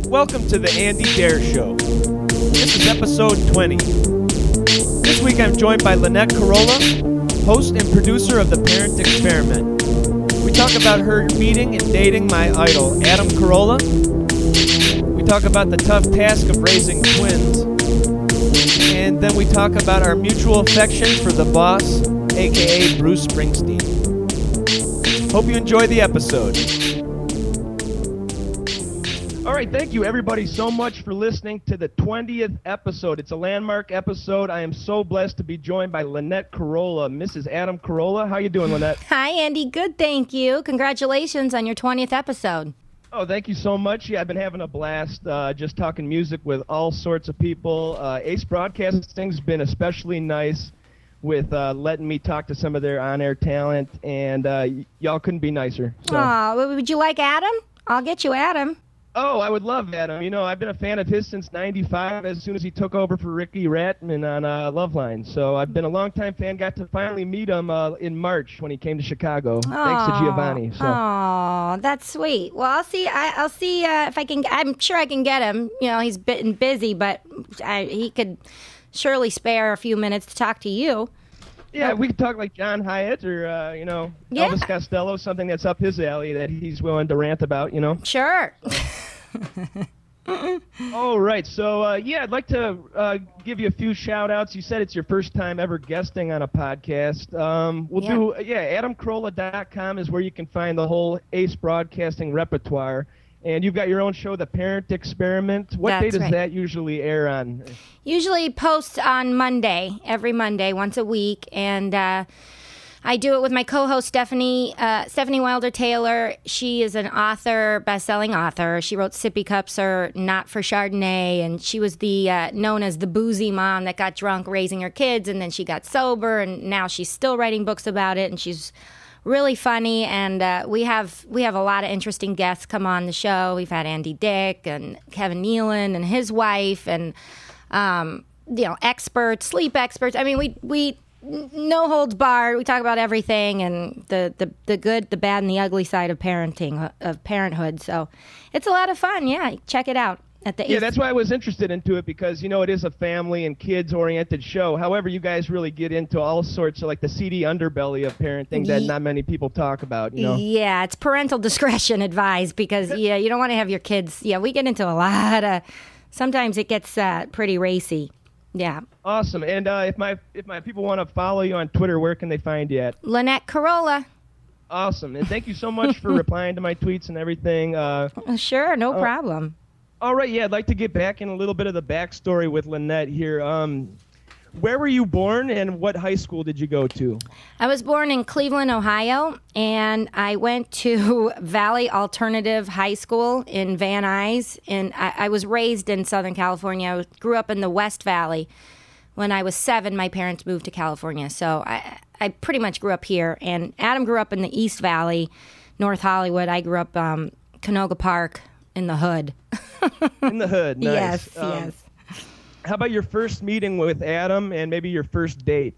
Welcome to the Andy Dare Show. This is episode 20. This week I'm joined by Lynette Carolla, host and producer of The Parent Experiment. We talk about her meeting and dating my idol, Adam Carolla. We talk about the tough task of raising twins. And then we talk about our mutual affection for the boss, aka Bruce Springsteen. Hope you enjoy the episode. All right, thank you everybody so much for listening to the 20th episode. It's a landmark episode. I am so blessed to be joined by Lynette Carolla, Mrs. Adam Carolla. How you doing, Lynette? Hi, Andy. Good, thank you. Congratulations on your 20th episode. Oh, thank you so much. Yeah, I've been having a blast just talking music with all sorts of people. Ace Broadcasting's been especially nice with letting me talk to some of their on-air talent, and y'all couldn't be nicer. So. Aw, would you like Adam? I'll get you Adam. Oh, I would love Adam. You know, I've been a fan of his since '95, as soon as he took over for Ricky Ratman on Loveline. So I've been a longtime fan. Got to finally meet him in March when he came to Chicago. Thanks to Giovanni. So. Oh, that's sweet. Well, I'll see. I'll see if I can. I'm sure I can get him. You know, he's been busy, but he could surely spare a few minutes to talk to you. Yeah, we could talk like John Hyatt or, Elvis Costello, something that's up his alley that he's willing to rant about, you know? Sure. All right, so, I'd like to give you a few shout-outs. You said it's your first time ever guesting on a podcast. AdamCarolla.com is where you can find the whole Ace Broadcasting repertoire. And you've got your own show, The Parent Experiment. What day does that usually air on? Usually posts on Monday, every Monday, once a week. And I do it with my co-host, Stephanie Wilder-Taylor. She is an author, best-selling author. She wrote Sippy Cups or Not for Chardonnay. And she was known as the boozy mom that got drunk raising her kids. And then she got sober. And now she's still writing books about it. And she's really funny, and we have a lot of interesting guests come on the show. We've had Andy Dick and Kevin Nealon and his wife, and experts, sleep experts. I mean, we no holds barred. We talk about everything and the good, the bad, and the ugly side of parenthood. So it's a lot of fun. Yeah, check it out. That's why I was interested into it, because, it is a family and kids-oriented show. However, you guys really get into all sorts of, like, the seedy underbelly of parenting that not many people talk about, Yeah, it's parental discretion advised, because, you don't want to have your kids. Yeah, we get into a lot of, sometimes it gets pretty racy. Yeah. Awesome. And if my people want to follow you on Twitter, where can they find you at? Lynette Carolla. Awesome. And thank you so much for replying to my tweets and everything. Sure, no problem. All right, I'd like to get back in a little bit of the backstory with Lynette here. Where were you born, and what high school did you go to? I was born in Cleveland, Ohio, and I went to Valley Alternative High School in Van Nuys. And I was raised in Southern California. I grew up in the West Valley. When I was 7, my parents moved to California, so I pretty much grew up here. And Adam grew up in the East Valley, North Hollywood. I grew up Canoga Park in the hood. In the hood, nice. Yes. How about your first meeting with Adam and maybe your first date?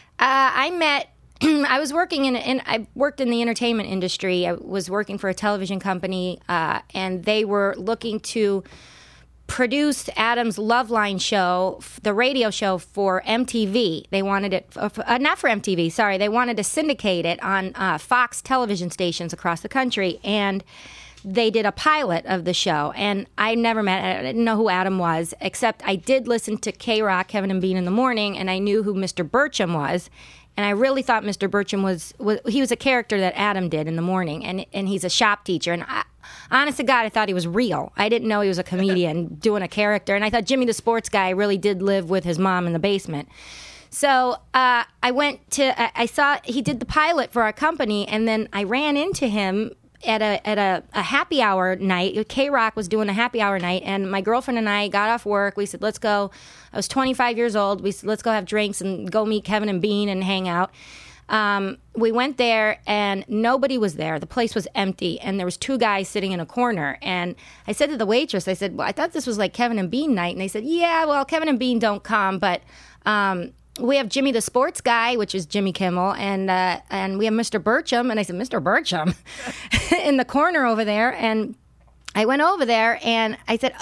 I was working I worked in the entertainment industry. I was working for a television company, and they were looking to produce Adam's Loveline show, the radio show, for MTV. They wanted it, not for MTV, sorry. They wanted to syndicate it on Fox television stations across the country, and they did a pilot of the show, and I didn't know who Adam was, except I did listen to K-Rock, Kevin and Bean in the morning, and I knew who Mr. Burcham was, and I really thought Mr. Burcham was a character that Adam did in the morning, and he's a shop teacher, and honest to God, I thought he was real. I didn't know he was a comedian doing a character, and I thought Jimmy the Sports Guy really did live with his mom in the basement. So I saw he did the pilot for our company, and then I ran into him at a happy hour night. K-Rock was doing a happy hour night, and my girlfriend and I got off work. We said, let's go. I was 25 years old. We said, let's go have drinks and go meet Kevin and Bean and hang out. We went there, and nobody was there. The place was empty, and there was 2 guys sitting in a corner. And I said to the waitress, I said, well, I thought this was like Kevin and Bean night. And they said, yeah, well, Kevin and Bean don't come, but we have Jimmy the Sports Guy, which is Jimmy Kimmel, and we have Mr. Burcham. And I said, Mr. Burcham? In the corner over there. And I went over there and I said,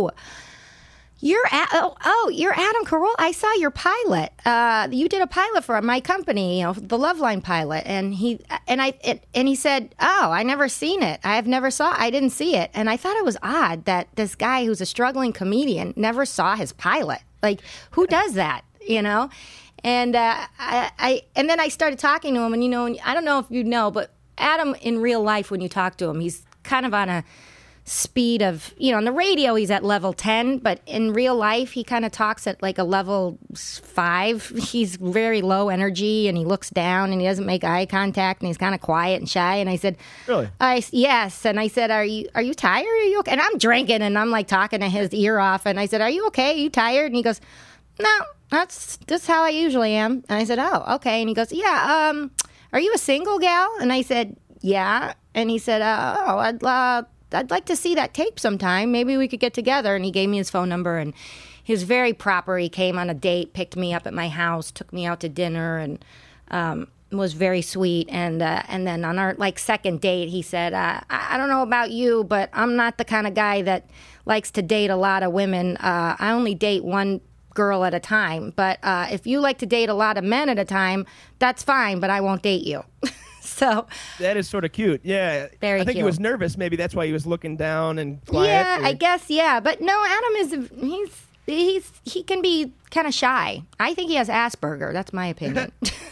you're Adam Carolla. I saw your pilot. You did a pilot for my company, the Loveline pilot. And he said, "Oh, I never seen it. I didn't see it." And I thought it was odd that this guy who's a struggling comedian never saw his pilot. Like, who does that? And and then I started talking to him, and I don't know if you know, but Adam in real life, when you talk to him, he's kind of on a speed of, on the radio he's at level 10, but in real life he kind of talks at like a level 5. He's very low energy and he looks down and he doesn't make eye contact and he's kind of quiet and shy. And I said, "Really?" Yes. And I said, are you tired? Are you okay? And I'm drinking and I'm like talking to his ear off, and I said, "Are you okay? Are you tired?" And he goes, "No, that's just how I usually am." And I said, "Oh, okay." And he goes, "Yeah, are you a single gal?" And I said, "Yeah." And he said, I'd like to see that tape sometime. Maybe we could get together." And he gave me his phone number, and he was very proper. He came on a date, picked me up at my house, took me out to dinner, and was very sweet. And then on our second date, he said, I don't know about you, but I'm not the kind of guy that likes to date a lot of women. I only date one girl at a time. But if you like to date a lot of men at a time, that's fine, but I won't date you." So that is sort of cute. Yeah. Very I think cute. he was nervous. Maybe that's why he was looking down and quiet. Yeah, I guess, yeah. But no, Adam he can be kind of shy. I think he has Asperger. That's my opinion.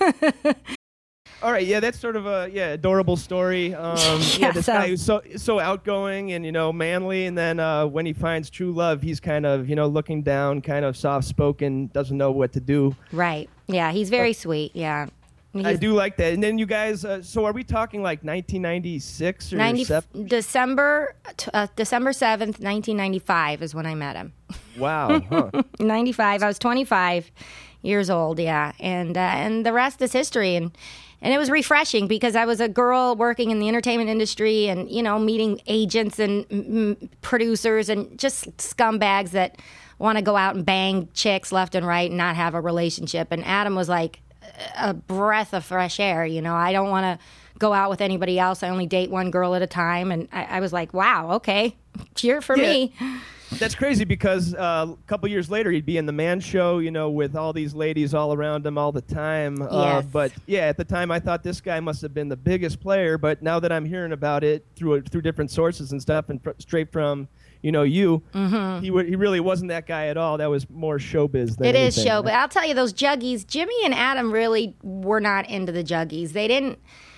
All right, yeah, that's sort of a adorable story. This guy who's so outgoing and manly, and then when he finds true love, he's kind of looking down, kind of soft spoken, doesn't know what to do. Right. Yeah, he's very sweet. Yeah. I do like that. And then you guys, so are we talking like 1996 or 7? December 7th, 1995 is when I met him. Wow. Huh. 95. I was 25 years old, yeah. And the rest is history. And it was refreshing because I was a girl working in the entertainment industry and, meeting agents and producers and just scumbags that want to go out and bang chicks left and right and not have a relationship. And Adam was like a breath of fresh air. I don't want to go out with anybody else. I only date one girl at a time. And I was like, wow, okay, cheer for me. That's crazy because a couple years later he'd be in the Man Show, with all these ladies all around him all the time. Yes. But yeah, at the time I thought this guy must have been the biggest player. But now that I'm hearing about it through different sources and stuff, and straight from you, mm-hmm. he really wasn't that guy at all. That was more showbiz than anything. It is show, but I'll tell you, those juggies, Jimmy and Adam really were not into the juggies. They didn't,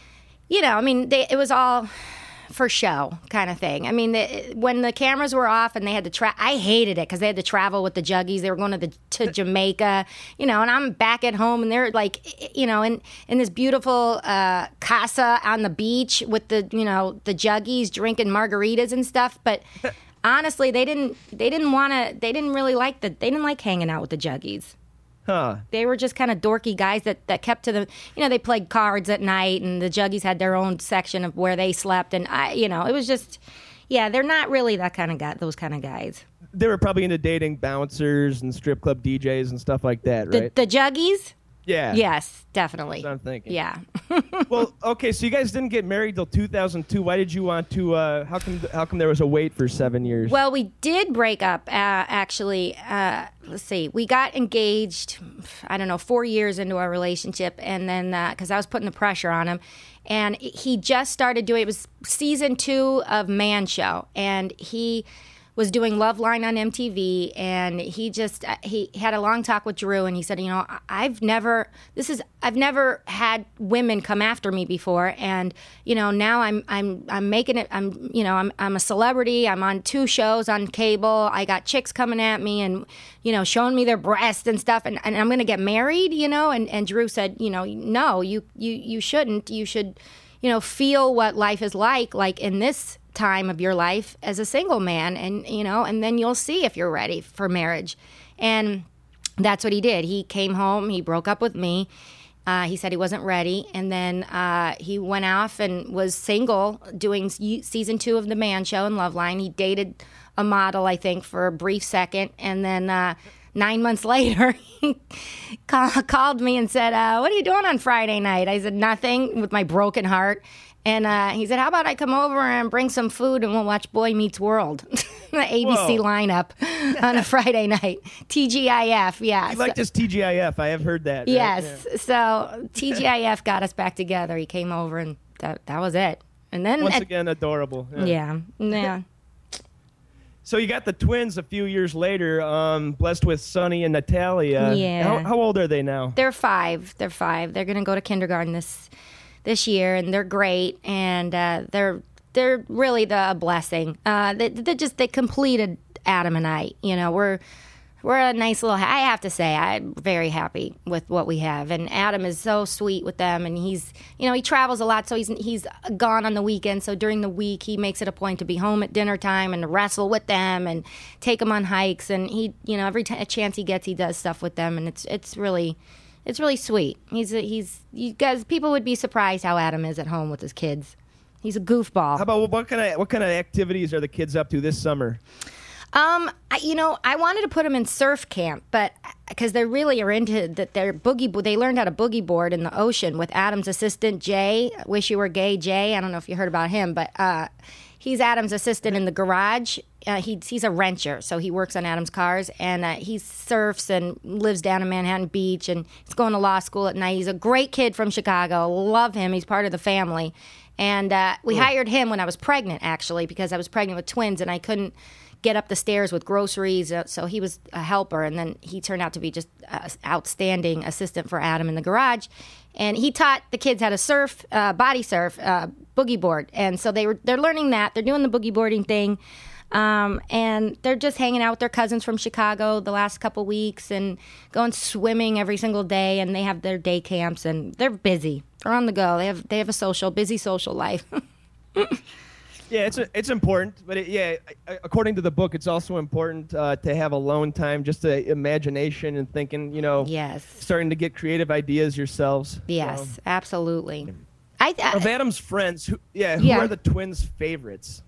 it was all for show kind of thing. I mean, when the cameras were off and they had to I hated it because they had to travel with the juggies. They were going to Jamaica, and I'm back at home and they're like, in this beautiful casa on the beach with the juggies drinking margaritas and stuff. But honestly, they didn't really like hanging out with the juggies. Huh. They were just kind of dorky guys that kept to the, they played cards at night, and the juggies had their own section of where they slept, and it was just, they're not really that kind of guy, those kind of guys. They were probably into dating bouncers and strip club DJs and stuff like that, right? The juggies? Yeah. Yes, definitely. That's what I'm thinking. Yeah. Well, okay, so you guys didn't get married till 2002. Why did you want to? How come there was a wait for 7 years? Well, we did break up. Actually, let's see. We got engaged. I don't know, 4 years into our relationship, and then because I was putting the pressure on him, and he just started doing. It was season 2 of Man Show, and he was doing Loveline on MTV, and he had a long talk with Drew, and he said, I've never had women come after me before, and now I'm making it. I'm a celebrity. I'm on 2 shows on cable. I got chicks coming at me and showing me their breasts and stuff, and I'm going to get married. And Drew said, no, you shouldn't. You should feel what life is like in this time of your life as a single man, and then you'll see if you're ready for marriage. And that's what he did. He came home, he broke up with me, he said he wasn't ready, and then he went off and was single doing season 2 of the Man Show and Loveline. He dated a model, I think, for a brief second, and then 9 months later he called me and said, what are you doing on Friday night? I said, nothing, with my broken heart. And he said, how about I come over and bring some food and we'll watch Boy Meets World, the ABC lineup on a Friday night. TGIF, yeah. You like this TGIF. I have heard that. Right? Yes. Yeah. So TGIF got us back together. He came over and that was it. And then once again, adorable. Yeah. So you got the twins a few years later, blessed with Sonny and Natalia. Yeah. How old are they now? They're 5. They're going to go to kindergarten this year, and they're great. And they're really a blessing. They completed Adam and I. You know, we're a nice little. I have to say, I'm very happy with what we have. And Adam is so sweet with them, and he travels a lot, so he's gone on the weekend. So during the week, he makes it a point to be home at dinner time and to wrestle with them and take them on hikes. And he, every chance he gets, he does stuff with them, and it's really sweet. You guys, people would be surprised how Adam is at home with his kids. He's a goofball. How about what kind of activities are the kids up to this summer? I wanted to put them in surf camp, but because they really are into that, they learned how to boogie board in the ocean with Adam's assistant, Jay. Wish You Were Gay, Jay. I don't know if you heard about him, but he's Adam's assistant in the garage. He's a wrencher, so he works on Adam's cars, and he surfs and lives down in Manhattan Beach, and he's going to law school at night. He's a great kid from Chicago. Love him. He's part of the family. And we hired him when I was pregnant, actually, because I was pregnant with twins, and I couldn't get up the stairs with groceries, so he was a helper, and then he turned out to be just an outstanding assistant for Adam in the garage. And he taught the kids how to surf, body surf, boogie board, and so they're learning that. They're doing the boogie boarding thing, and they're just hanging out with their cousins from Chicago the last couple weeks and going swimming every single day, and they have their day camps, and they're busy. They're on the go. They have a busy social life. Yeah, it's important, but according to the book, it's also important to have alone time, just the imagination and thinking, Yes. starting to get creative ideas yourselves. Yes, absolutely. Of Adam's friends, who are the twins' favorites?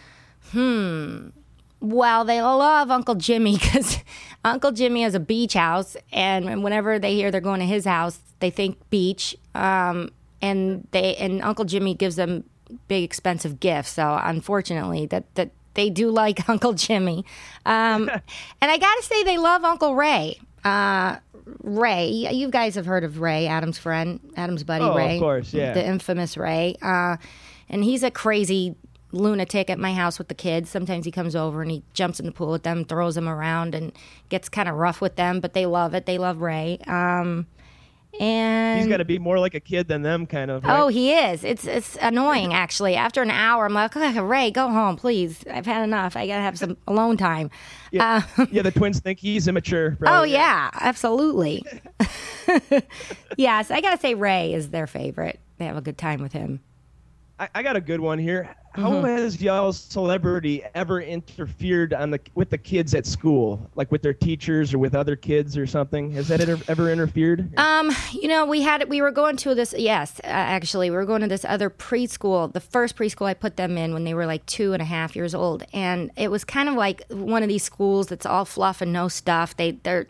Well, they love Uncle Jimmy because Uncle Jimmy has a beach house, and whenever they hear they're going to his house, they think beach, and Uncle Jimmy gives them big expensive gifts, so unfortunately that they do like Uncle Jimmy, and I gotta say they love Uncle Ray. Ray, you guys have heard of Ray, Adam's friend, Adam's buddy. Ray, of course, yeah, the infamous Ray, and he's a crazy lunatic at my house with the kids. Sometimes he comes over and he jumps in the pool with them, throws them around, and gets kind of rough with them, but they love it. They love Ray. And he's got to be more like a kid than them, kind of. Right? Oh, he is. It's annoying, actually. After an hour, I'm like, okay, Ray, go home, please. I've had enough. I got to have some alone time. Yeah, the twins think he's immature. Probably. Oh, yeah, absolutely. Yes, I got to say Ray is their favorite. They have a good time with him. I got a good one here. How has y'all's celebrity ever interfered with the kids at school, like with their teachers or with other kids or something? Has that ever interfered? We were going to this. Yes, actually, we were going to this other preschool. The first preschool I put them in when they were like 2.5 years old, and it was kind of like one of these schools that's all fluff and no stuff. They're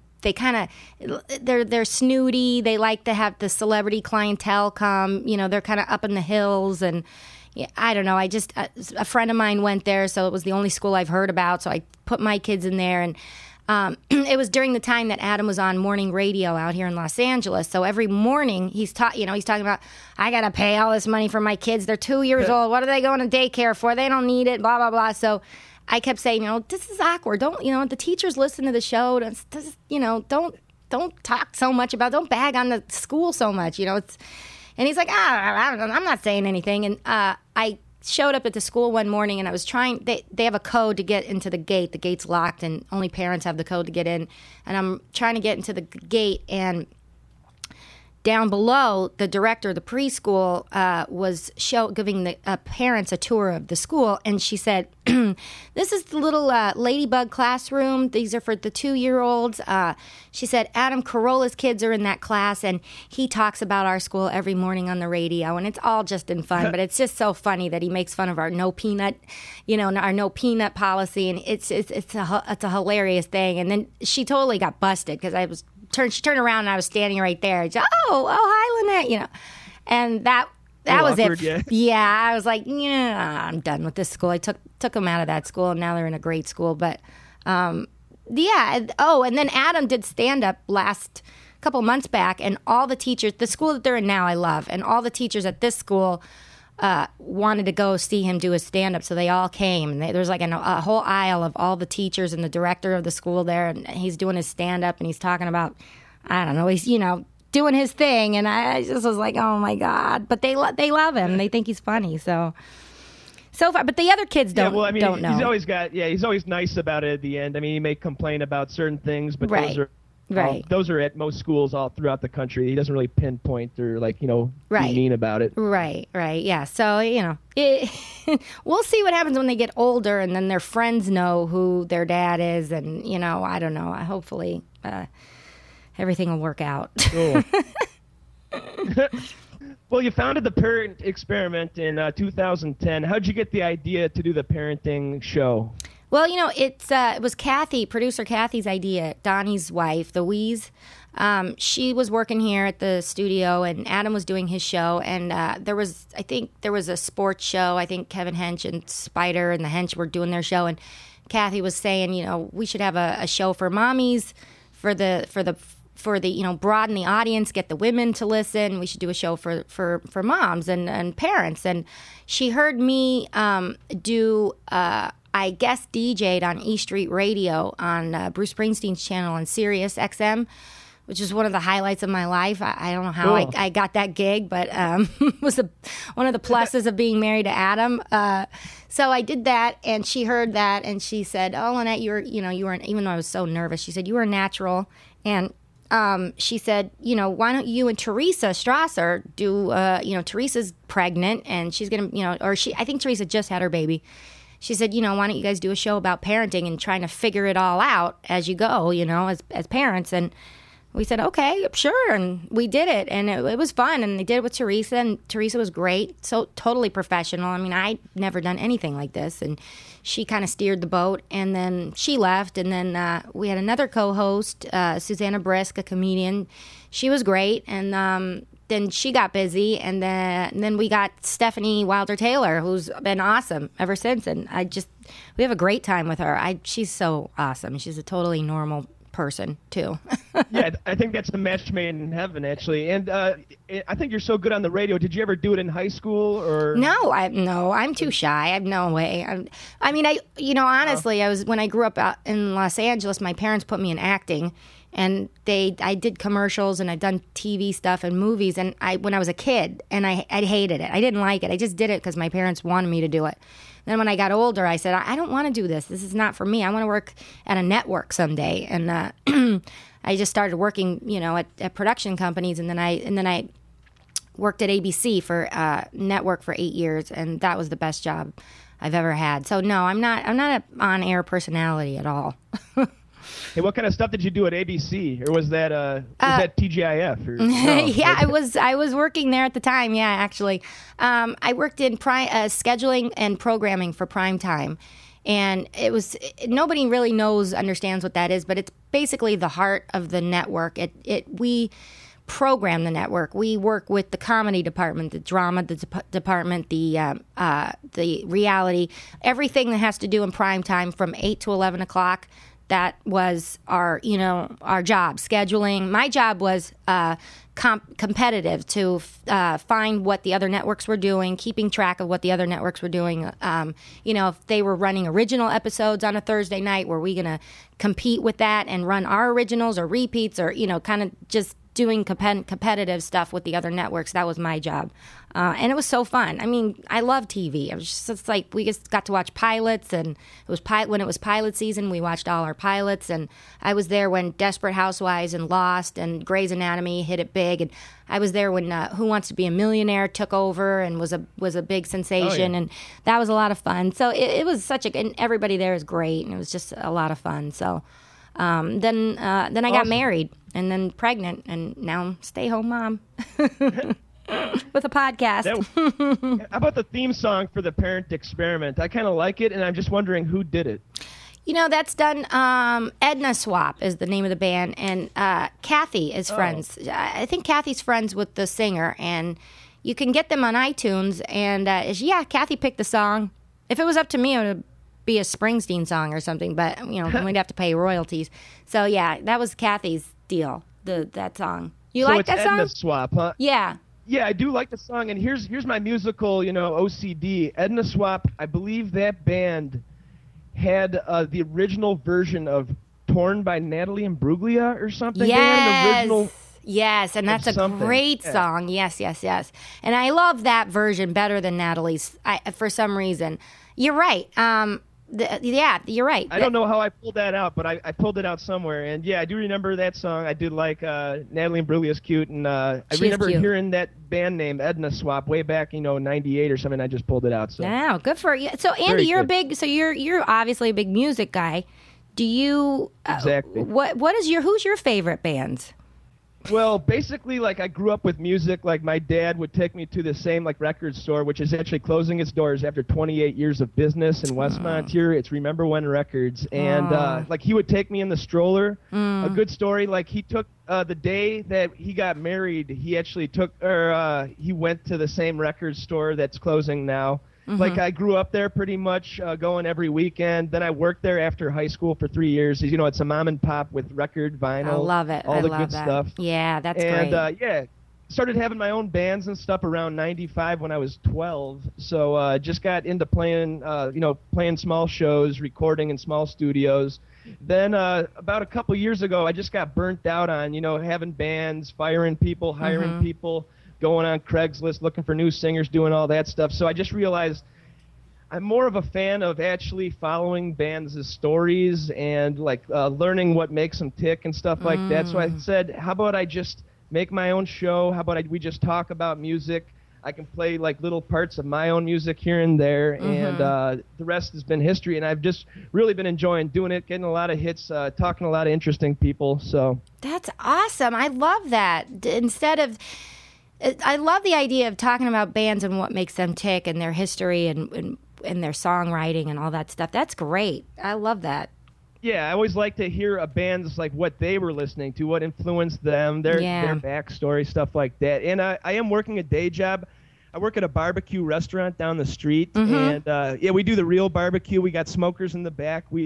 snooty. They like to have the celebrity clientele come. They're kind of up in the hills, and I don't know. A friend of mine went there, so it was the only school I've heard about. So I put my kids in there, and it was during the time that Adam was on morning radio out here in Los Angeles. So every morning he's talking about, I got to pay all this money for my kids. They're 2 years old. What are they going to daycare for? They don't need it. Blah blah blah. So I kept saying, this is awkward. Don't, the teachers listen to the show. Don't talk so much about, don't bag on the school so much. And he's like, I'm not saying anything. And I showed up at the school one morning, and I was trying, they have a code to get into the gate. The gate's locked, and only parents have the code to get in. And I'm trying to get into the gate, and down below, the director of the preschool was giving the parents a tour of the school, and she said, this is the little ladybug classroom. These are for the 2-year-olds. She said, Adam Carolla's kids are in that class, and he talks about our school every morning on the radio, and it's all just in fun, but it's just so funny that he makes fun of our no peanut policy, and it's a hilarious thing. And then she totally got busted because she turned around and I was standing right there. She said, oh, hi, Lynette, and that that was awkward, it. Yeah, I was like, yeah, I'm done with this school. I took them out of that school, and now they're in a great school. But yeah. Oh, and then Adam did stand up last couple months back, and all the teachers, the school that they're in now, I love, and all the teachers at this school wanted to go see him do his stand up, so they all came. And there's like a whole aisle of all the teachers and the director of the school there, and he's doing his stand up, and he's talking about, I don't know, he's doing his thing, and I just was like, oh my God! But they love him. They think he's funny. So far, but the other kids don't. Yeah, well, I mean, don't know. He's always nice about it at the end. I mean, he may complain about certain things, but Right. those are at most schools all throughout the country. He doesn't really pinpoint or be mean about it. Right. Yeah. So we'll see what happens when they get older, and then their friends know who their dad is, and I don't know. Hopefully, everything will work out. Cool. Well, you founded the Parent Experiment in 2010. How'd you get the idea to do the parenting show? Well, it was producer Kathy's idea, Donnie's wife, the Wheeze. She was working here at the studio, and Adam was doing his show, and there was a sports show. I think Kevin Hench and Spider and the Hench were doing their show, and Kathy was saying, we should have a show for mommies, for the broaden the audience, get the women to listen. We should do a show for moms and parents. And she heard me do. I guest DJ'd on E Street Radio on Bruce Springsteen's channel on Sirius XM, which is one of the highlights of my life. I don't know how I got that gig, but it was one of the pluses of being married to Adam. So I did that, and she heard that, and she said, "Oh, Lynette, you were, even though I was so nervous, she said you were natural." And she said, why don't you and Teresa Strasser do, Teresa's pregnant, and she's going to, I think Teresa just had her baby. She said, why don't you guys do a show about parenting and trying to figure it all out as you go, as parents. And we said, okay, sure. And we did it. And it was fun. And they did it with Teresa. And Teresa was great. So totally professional. I mean, I'd never done anything like this. And she kind of steered the boat. And then she left. And then we had another co-host, Susanna Brisk, a comedian. She was great. And then she got busy. And then we got Stephanie Wilder-Taylor, who's been awesome ever since. And we have a great time with her. She's so awesome. She's a totally normal person too. Yeah, I think that's the match made in heaven, actually. And I think you're so good on the radio. Did you ever do it in high school or? No, I'm too shy. I have no way. Honestly, I was, when I grew up out in Los Angeles, my parents put me in acting, and I did commercials, and I'd done TV stuff and movies, and when I was a kid, and I hated it. I didn't like it. I just did it because my parents wanted me to do it. Then when I got older, I said, I don't want to do this. This is not for me. I want to work at a network someday. And I just started working, at production companies, and then I worked at ABC for network for 8 years, and that was the best job I've ever had. So no, I'm not an on-air personality at all. Hey, what kind of stuff did you do at ABC, or was that TGIF? Or, no? Yeah, I was working there at the time. Yeah, actually, I worked in scheduling and programming for prime time, and nobody really understands what that is, but it's basically the heart of the network. We program the network. We work with the comedy department, the drama department, the reality, everything that has to do in prime time from 8 to 11 o'clock. That was our job, scheduling. My job was competitive, to find what the other networks were doing, keeping track of what the other networks were doing. If they were running original episodes on a Thursday night, were we going to compete with that and run our originals or repeats, or, kind of just doing competitive stuff with the other networks. That was my job. And it was so fun. I mean, I love TV. It was just like we just got to watch pilots, and when it was pilot season, we watched all our pilots. And I was there when Desperate Housewives and Lost and Grey's Anatomy hit it big. And I was there when Who Wants to Be a Millionaire took over and was a big sensation. Oh, yeah. And that was a lot of fun. So it was and everybody there is great, and it was just a lot of fun. So then I got married and then pregnant, and now I'm stay-home mom with a podcast. How about the theme song for the Parent Experiment? I kind of like it, and I'm just wondering who did it. That's done. Edna Swap is the name of the band, and Kathy is friends. I think Kathy's friends with the singer, and You can get them on iTunes, and Kathy picked the song. If it was up to me, it would be a Springsteen song or something, but then we'd have to pay royalties. So yeah, that was Kathy's deal. That song. You like that song? Edna Swap, huh? Yeah. Yeah, I do like the song, and here's my musical, OCD. Edna Swap, I believe that band had the original version of Torn by Natalie Imbruglia or something. Yes. They had an original Yes, and that's a something. great Yeah. song. Yes. And I love that version better than Natalie's for some reason. You're right. You're right. I don't know how I pulled that out, but I pulled it out somewhere. And yeah, I do remember that song. I did like Natalie Imbruglia's cute, and I remember cute. hearing that band name Edna Swap way back, 98 or something. I just pulled it out. So Wow, good for you. So Andy, Very you're good. you're obviously a big music guy. Do you Exactly. who's your favorite bands? Well, basically, I grew up with music. Like, my dad would take me to the same, record store, which is actually closing its doors after 28 years of business in Westmont here. It's Remember When Records. And, he would take me in the stroller. A good story, he took the day that he got married, he actually he went to the same record store that's closing now. I grew up there pretty much, going every weekend. Then I worked there after high school for 3 years. It's a mom and pop with record, vinyl. I love it. All the love good that. stuff. Yeah, that's And, great. started having my own bands and stuff around 95 when I was 12. So just got into playing, playing small shows, recording in small studios. Then about a couple years ago, I just got burnt out on, having bands, firing people, hiring people, going on Craigslist, looking for new singers, doing all that stuff. So I just realized I'm more of a fan of actually following bands' stories and learning what makes them tick and stuff like that. So I said, how about I just make my own show? How about we just talk about music? I can play little parts of my own music here and there, and the rest has been history. And I've just really been enjoying doing it, getting a lot of hits, talking to a lot of interesting people. So That's awesome. I love that. I love the idea of talking about bands and what makes them tick and their history and their songwriting and all that stuff. That's great. I love that. yeah, I always like to hear a band's what they were listening to, what influenced them, their backstory, stuff like that. And I am working a day job. I work at a barbecue restaurant down the street, and we do the real barbecue. We got smokers in the back. We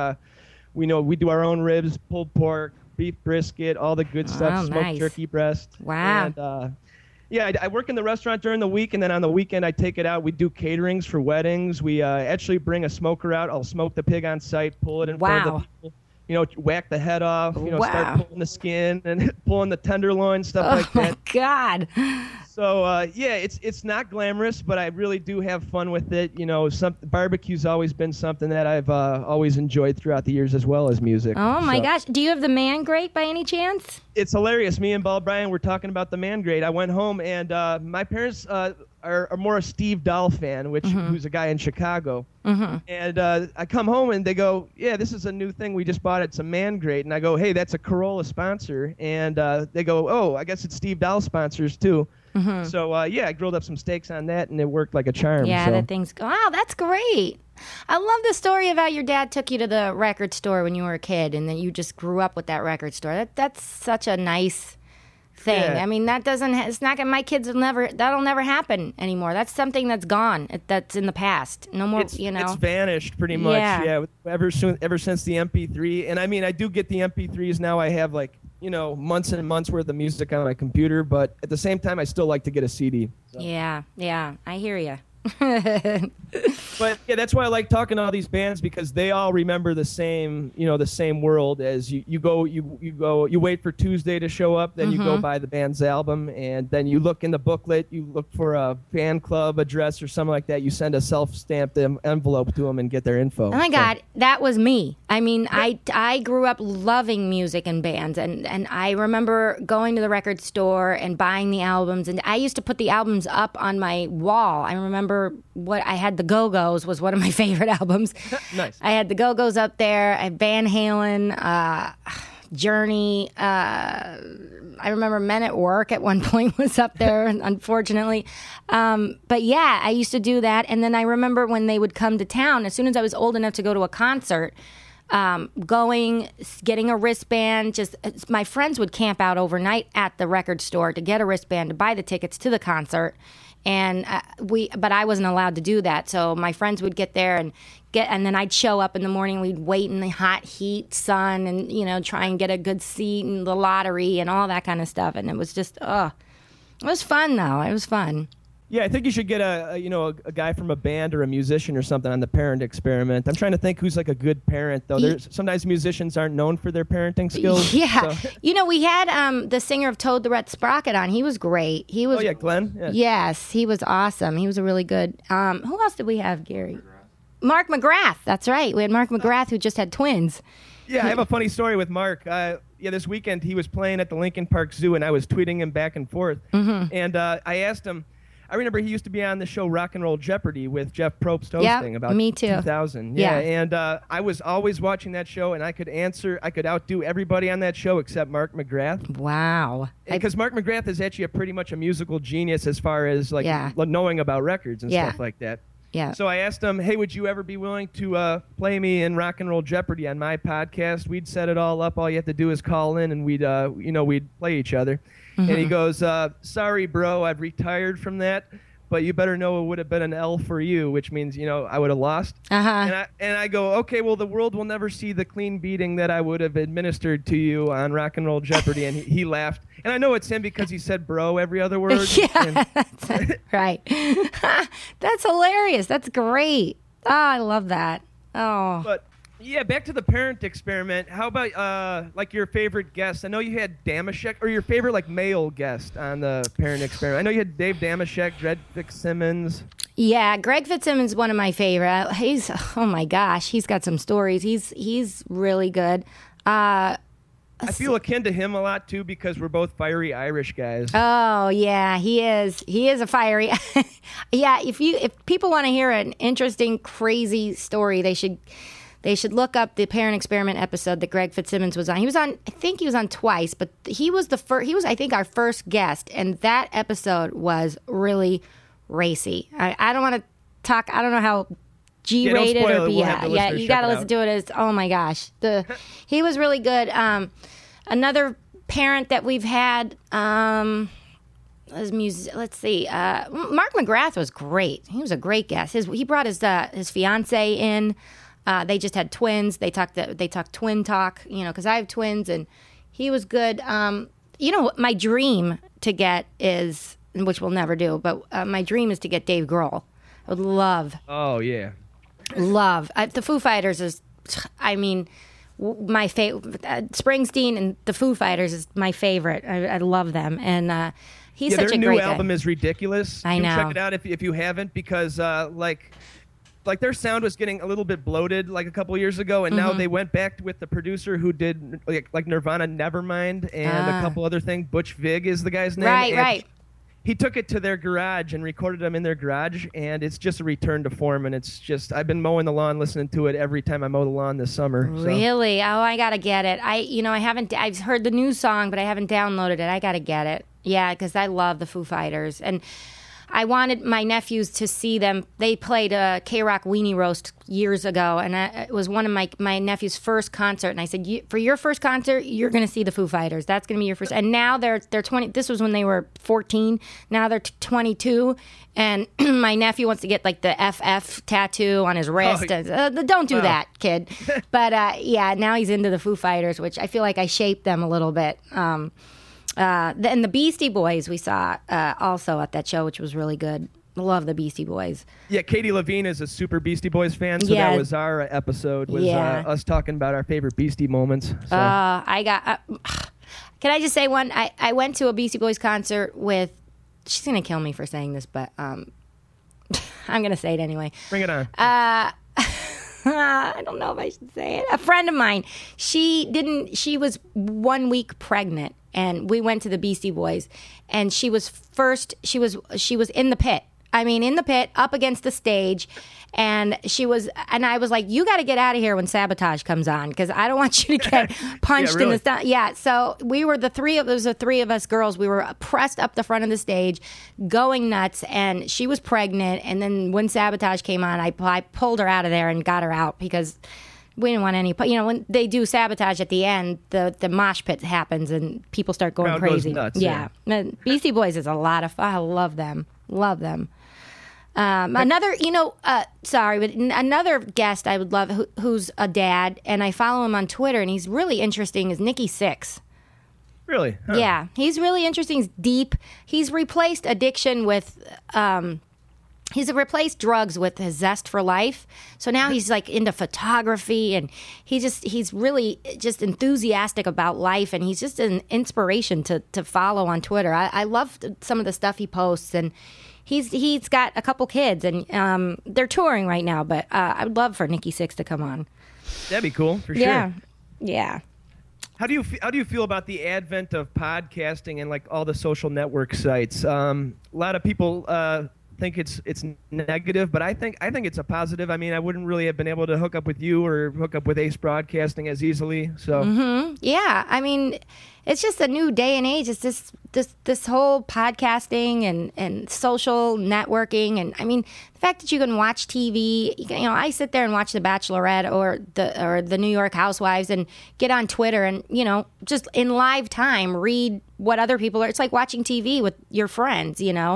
we do our own ribs, pulled pork, beef brisket, all the good stuff, smoked nice. turkey breast. Wow. And I work in the restaurant during the week, and then on the weekend I take it out. We do caterings for weddings. We actually bring a smoker out. I'll smoke the pig on site, pull it in front of the people, whack the head off, start pulling the skin and pulling the tenderloin, stuff like that. Oh, my God. So, it's not glamorous, but I really do have fun with it. Barbecue's always been something that I've always enjoyed throughout the years, as well as music. Oh, my gosh. Do you have the man grate by any chance? It's hilarious. Me and Ball Bryan were talking about the man grade. I went home, and my parents are more a Steve Dahl fan, who's a guy in Chicago. And I come home, and they go, yeah, this is a new thing. We just bought it. It's a man grade. And I go, hey, that's a Corolla sponsor. And they go, oh, I guess it's Steve Dahl sponsors, too. So, I grilled up some steaks on that, and it worked like a charm. Yeah, so. that thing's... Wow, that's great. I love the story of how your dad took you to the record store when you were a kid, and then you just grew up with that record store. That's such a nice thing. Yeah. I mean, it's not gonna... My kids that'll never happen anymore. That's something that's gone. That's in the past. No more, It's vanished pretty much. Yeah. Ever since the MP3. And I mean, I do get the MP3s now. I have months and months worth of music on my computer, but at the same time, I still like to get a CD. So. Yeah, I hear you. But yeah, that's why I like talking to all these bands, because they all remember the same world as you. You wait for Tuesday to show up, then you go buy the band's album, and then you look in the booklet, you look for a fan club address or something like that. You send a self-stamped envelope to them and get their info. Oh my God, that was me. I mean, I grew up loving music and bands, and I remember going to the record store and buying the albums, and I used to put the albums up on my wall. I remember what I had, the Go-Go's was one of my favorite albums. Nice. I had the Go-Go's up there. I had Van Halen, Journey. I remember Men at Work at one point was up there, unfortunately. But yeah, I used to do that. And then I remember when they would come to town, as soon as I was old enough to go to a concert, getting a wristband. Just my friends would camp out overnight at the record store to get a wristband to buy the tickets to the concert. And but I wasn't allowed to do that. So my friends would get there and then I'd show up in the morning. We'd wait in the hot heat, sun, and try and get a good seat and the lottery and all that kind of stuff. And it was just, it was fun though. It was fun. Yeah, I think you should get a guy from a band or a musician or something on the Parent Experiment. I'm trying to think who's like a good parent though. There's sometimes musicians aren't known for their parenting skills. Yeah, so. We had the singer of Toad the Red Sprocket on. He was great. He was. Oh yeah, Glenn. Yeah. Yes, he was awesome. He was a really good. Who else did we have, Gary? Mark McGrath. That's right. We had Mark McGrath who just had twins. Yeah, I have a funny story with Mark. This weekend he was playing at the Lincoln Park Zoo, and I was tweeting him back and forth. Mm-hmm. And I asked him. I remember he used to be on the show Rock and Roll Jeopardy with Jeff Probst hosting about me too. 2000. Yeah, and I was always watching that show, and I could outdo everybody on that show except Mark McGrath. Wow. Because Mark McGrath is actually pretty much a musical genius as far as knowing about records and stuff like that. Yeah. So I asked him, hey, would you ever be willing to play me in Rock and Roll Jeopardy on my podcast? We'd set it all up. All you have to do is call in, and we'd play each other. Mm-hmm. And he goes, sorry, bro, I've retired from that, but you better know it would have been an L for you, which means, I would have lost. Uh-huh. And I go, okay, well, the world will never see the clean beating that I would have administered to you on Rock and Roll Jeopardy. And he laughed. And I know it's him because he said bro every other word. Yeah, that's right. That's hilarious. That's great. Oh, I love that. Oh. But yeah, back to the Parent Experiment. How about your favorite guest? I know you had Damashek, or your favorite male guest on the Parent Experiment. I know you had Dave Damashek, Greg Fitzsimmons. Yeah, Greg Fitzsimmons is one of my favorite. He's oh my gosh, he's got some stories. He's really good. I feel akin to him a lot too because we're both fiery Irish guys. Oh yeah, he is. He is a fiery. Yeah, if people want to hear an interesting, crazy story, they should look up the Parent Experiment episode that Greg Fitzsimmons was on. I think he was on twice, but he was I think our first guest, and that episode was really racy. I don't want to talk. I don't know how G-rated or B. Yeah, you got to listen to it. It's oh my gosh, he was really good. Another parent that we've had. Let's see. Mark McGrath was great. He was a great guest. He brought his fiance in. They just had twins. They talked twin talk, because I have twins, and he was good. My dream to get is, which we'll never do, but my dream is to get Dave Grohl. I would love. Oh yeah. Love. The Foo Fighters is, my favorite. Springsteen and the Foo Fighters is my favorite. I love them, and he's such a great guy. Their new album is ridiculous. I know. Check it out if you haven't, because their sound was getting a little bit bloated a couple years ago, and now they went back with the producer who did Nirvana Nevermind and a couple other things. Butch Vig is the guy's name. Right. He took it to their garage and recorded them in their garage, and it's just a return to form. And it's just, I've been mowing the lawn listening to it every time I mow the lawn this summer. Really? Oh, I gotta get it. I haven't. I've heard the new song, but I haven't downloaded it. I gotta get it. Yeah, because I love the Foo Fighters, and I wanted my nephews to see them. They played a K-Rock Weenie Roast years ago, and it was one of my nephew's first concert. And I said, for your first concert, you're going to see the Foo Fighters. That's going to be your first. And now they're 20. This was when they were 14. Now they're 22. And my nephew wants to get the FF tattoo on his wrist. Don't do that, kid. But now he's into the Foo Fighters, which I feel like I shaped them a little bit. And the Beastie Boys we saw also at that show, which was really good. Love the Beastie Boys. Yeah, Katie Levine is a super Beastie Boys fan, so that was our episode, was us talking about our favorite Beastie moments. So. Can I just say one? I went to a Beastie Boys concert with, she's going to kill me for saying this, but I'm going to say it anyway. Bring it on. I don't know if I should say it. A friend of mine, she was 1 week pregnant, and we went to the Beastie Boys, and she was in the pit. In the pit, up against the stage, and I was like, you got to get out of here when Sabotage comes on, because I don't want you to get punched in the stomach. Yeah, so we were the three of us girls. We were pressed up the front of the stage, going nuts, and she was pregnant. And then when Sabotage came on, I pulled her out of there and got her out, because We didn't want any. When they do Sabotage at the end, the mosh pit happens and people start going Crowd crazy. goes nuts, yeah. Beastie Boys is a lot of fun. I love them. Love them. Another, but another guest I would love who's a dad, and I follow him on Twitter, and he's really interesting, is Nikki Sixx. Really? Huh. Yeah, he's really interesting. He's deep. He's replaced addiction with, he's replaced drugs with his zest for life. So now he's like into photography, and he's really just enthusiastic about life, and he's just an inspiration to follow on Twitter. I love some of the stuff he posts, and he's got a couple kids, and they're touring right now. But I would love for Nikki Sixx to come on. That'd be cool for sure. Yeah. How do you feel about the advent of podcasting and like all the social network sites? A lot of people think it's negative, but I think it's a positive. I mean, I wouldn't really have been able to hook up with you or hook up with Ace Broadcasting as easily. So yeah, I mean, it's just a new day and age. It's this whole podcasting and social networking, and I mean, the fact that you can watch TV. I sit there and watch The Bachelorette or the New York Housewives, and get on Twitter and just in live time read what other people are. It's like watching TV with your friends,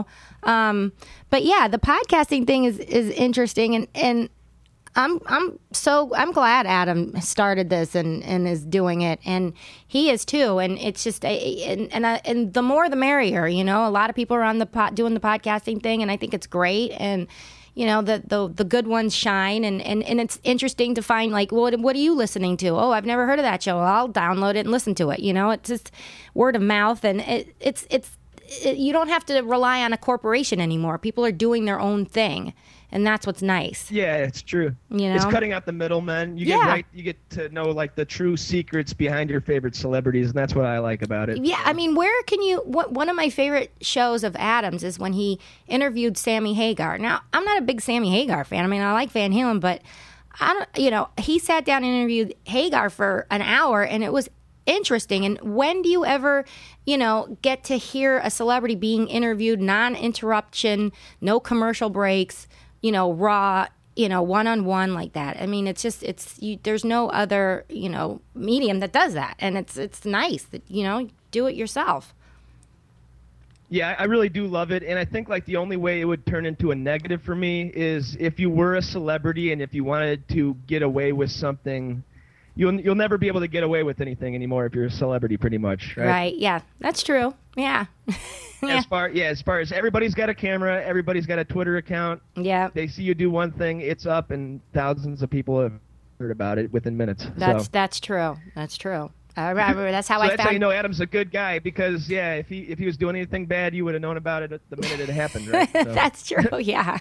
But yeah, the podcasting thing is interesting, and I'm glad Adam started this and is doing it, and he is too. And it's just and the more the merrier. A lot of people are on doing the podcasting thing, and I think it's great. And the good ones shine, and it's interesting to find like, what are you listening to? Oh, I've never heard of that show. I'll download it and listen to it. It's just word of mouth, and it's you don't have to rely on a corporation anymore. People are doing their own thing, and that's what's nice. Yeah, it's true. It's cutting out the middlemen. You get to know like the true secrets behind your favorite celebrities, and that's what I like about it. Yeah, I mean, where can you? One of my favorite shows of Adam's is when he interviewed Sammy Hagar. Now, I'm not a big Sammy Hagar fan. I mean, I like Van Halen, but he sat down and interviewed Hagar for an hour, and it was interesting. And when do you ever get to hear a celebrity being interviewed, non-interruption, no commercial breaks, raw, one-on-one like that? I mean, there's no other medium that does that, and it's nice that do it yourself. Yeah, I really do love it, and I think like the only way it would turn into a negative for me is if you were a celebrity and if you wanted to get away with something. You'll never be able to get away with anything anymore if you're a celebrity, pretty much, right? Right. Yeah, that's true. Yeah. As far as everybody's got a camera, everybody's got a Twitter account. Yeah. They see you do one thing, it's up, and thousands of people have heard about it within minutes. That's true. That's true. I remember that's how I found. That's how you know Adam's a good guy, because if he was doing anything bad, you would have known about it the minute it happened, right? So. That's true. Yeah.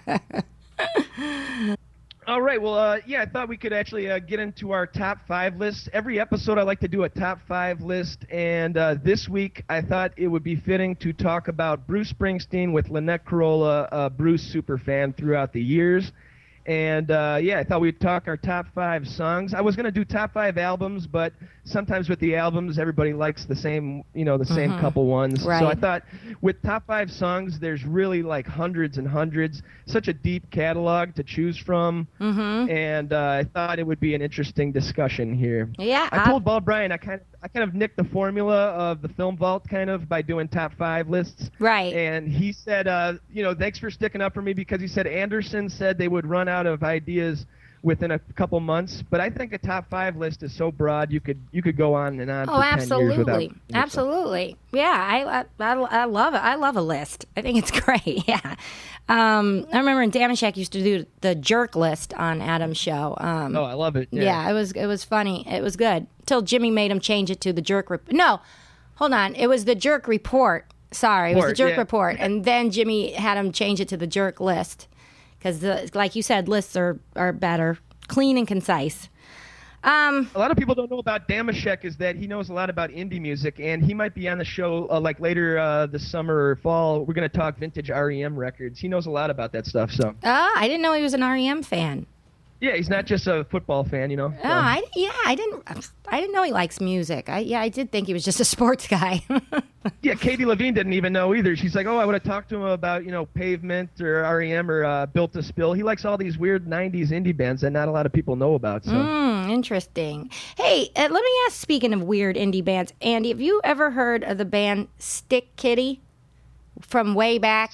All right. Well, I thought we could actually get into our top 5 lists. Every episode, I like to do a top 5 list, and this week I thought it would be fitting to talk about Bruce Springsteen with Lynette Carolla, a Bruce superfan throughout the years. And I thought we'd talk our top 5 songs. I was going to do top 5 albums, but sometimes with the albums, everybody likes the same, same couple ones. Right. So I thought with top 5 songs, there's really like hundreds and hundreds, such a deep catalog to choose from. And I thought it would be an interesting discussion here. Yeah. I told Bob Bryan I kind of nicked the formula of the Film Vault kind of by doing top 5 lists. Right. And he said, thanks for sticking up for me, because he said Anderson said they would run out of ideas within a couple months. But I think a top 5 list is so broad you could go on and on. Oh, for 10 years without absolutely. Yeah, I love it. I love a list. I think it's great. Yeah. I remember Damashek used to do the jerk list on Adam's show. I love it. Yeah, it was funny. It was good. Till Jimmy made him change it to the jerk. No, hold on. It was the jerk report. Sorry, it was the jerk report, and then Jimmy had him change it to the jerk list, because, like you said, lists are better, clean and concise. A lot of people don't know about Damashek is that he knows a lot about indie music, and he might be on the show like later this summer or fall. We're going to talk vintage REM records. He knows a lot about that stuff. So. I didn't know he was an REM fan. Yeah, he's not just a football fan, So. I didn't know he likes music. I did think he was just a sports guy. Yeah, Katie Levine didn't even know either. She's like, I would have talked to him about, Pavement or REM or Built to Spill. He likes all these weird 90s indie bands that not a lot of people know about. So. Interesting. Hey, let me ask, speaking of weird indie bands, Andy, have you ever heard of the band Stick Kitty from way back?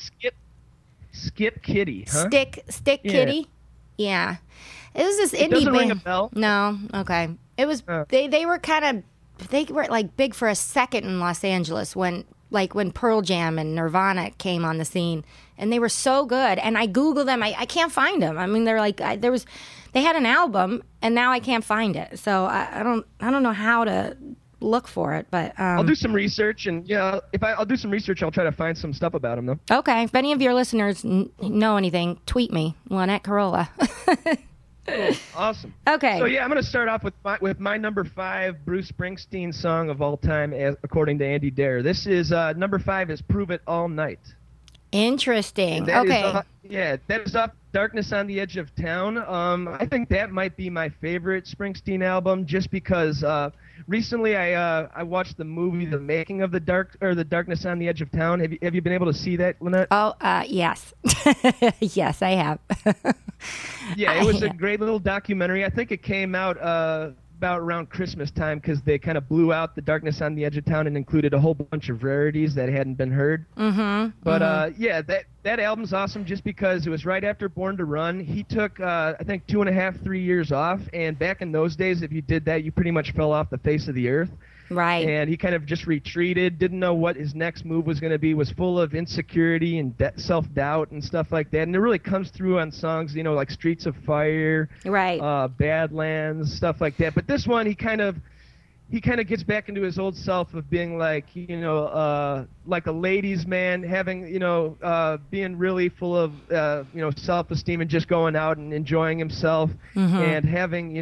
Skip Kitty, huh? Stick Kitty? Yeah. It was this indie doesn't band. ring a bell. No, okay. It was they were like big for a second in Los Angeles when Pearl Jam and Nirvana came on the scene, and they were so good. And I Googled them. I can't find them. I mean, they're like they had an album, and now I can't find it. So I don't know how to look for it. But I'll do some research, and if I'll do some research, I'll try to find some stuff about them though. Okay. If any of your listeners know anything, tweet me, Lynette Carolla. Cool. Awesome. Okay. So I'm going to start off with my number 5 Bruce Springsteen song of all time, according to Andy Dare. This is number 5 is "Prove It All Night." Interesting. That okay. That is off "Darkness on the Edge of Town." I think that might be my favorite Springsteen album, just because recently I watched the movie "The Making of the Darkness on the Edge of Town." Have you been able to see that, Lynette? Oh, yes. Yes, I have. Yeah, it was a great little documentary. I think it came out about around Christmas time, because they kind of blew out the Darkness on the Edge of Town and included a whole bunch of rarities that hadn't been heard. Mm-hmm. But that album's awesome just because it was right after Born to Run. He took I think 2.5, 3 years off, and back in those days, if you did that, you pretty much fell off the face of the earth. Right. And he kind of just retreated, didn't know what his next move was going to be, was full of insecurity and self-doubt and stuff like that. And it really comes through on songs, like Streets of Fire, right, Badlands, stuff like that. But this one, he kind of gets back into his old self of being like, like a ladies' man, having, being really full of, self-esteem and just going out and enjoying himself, and having,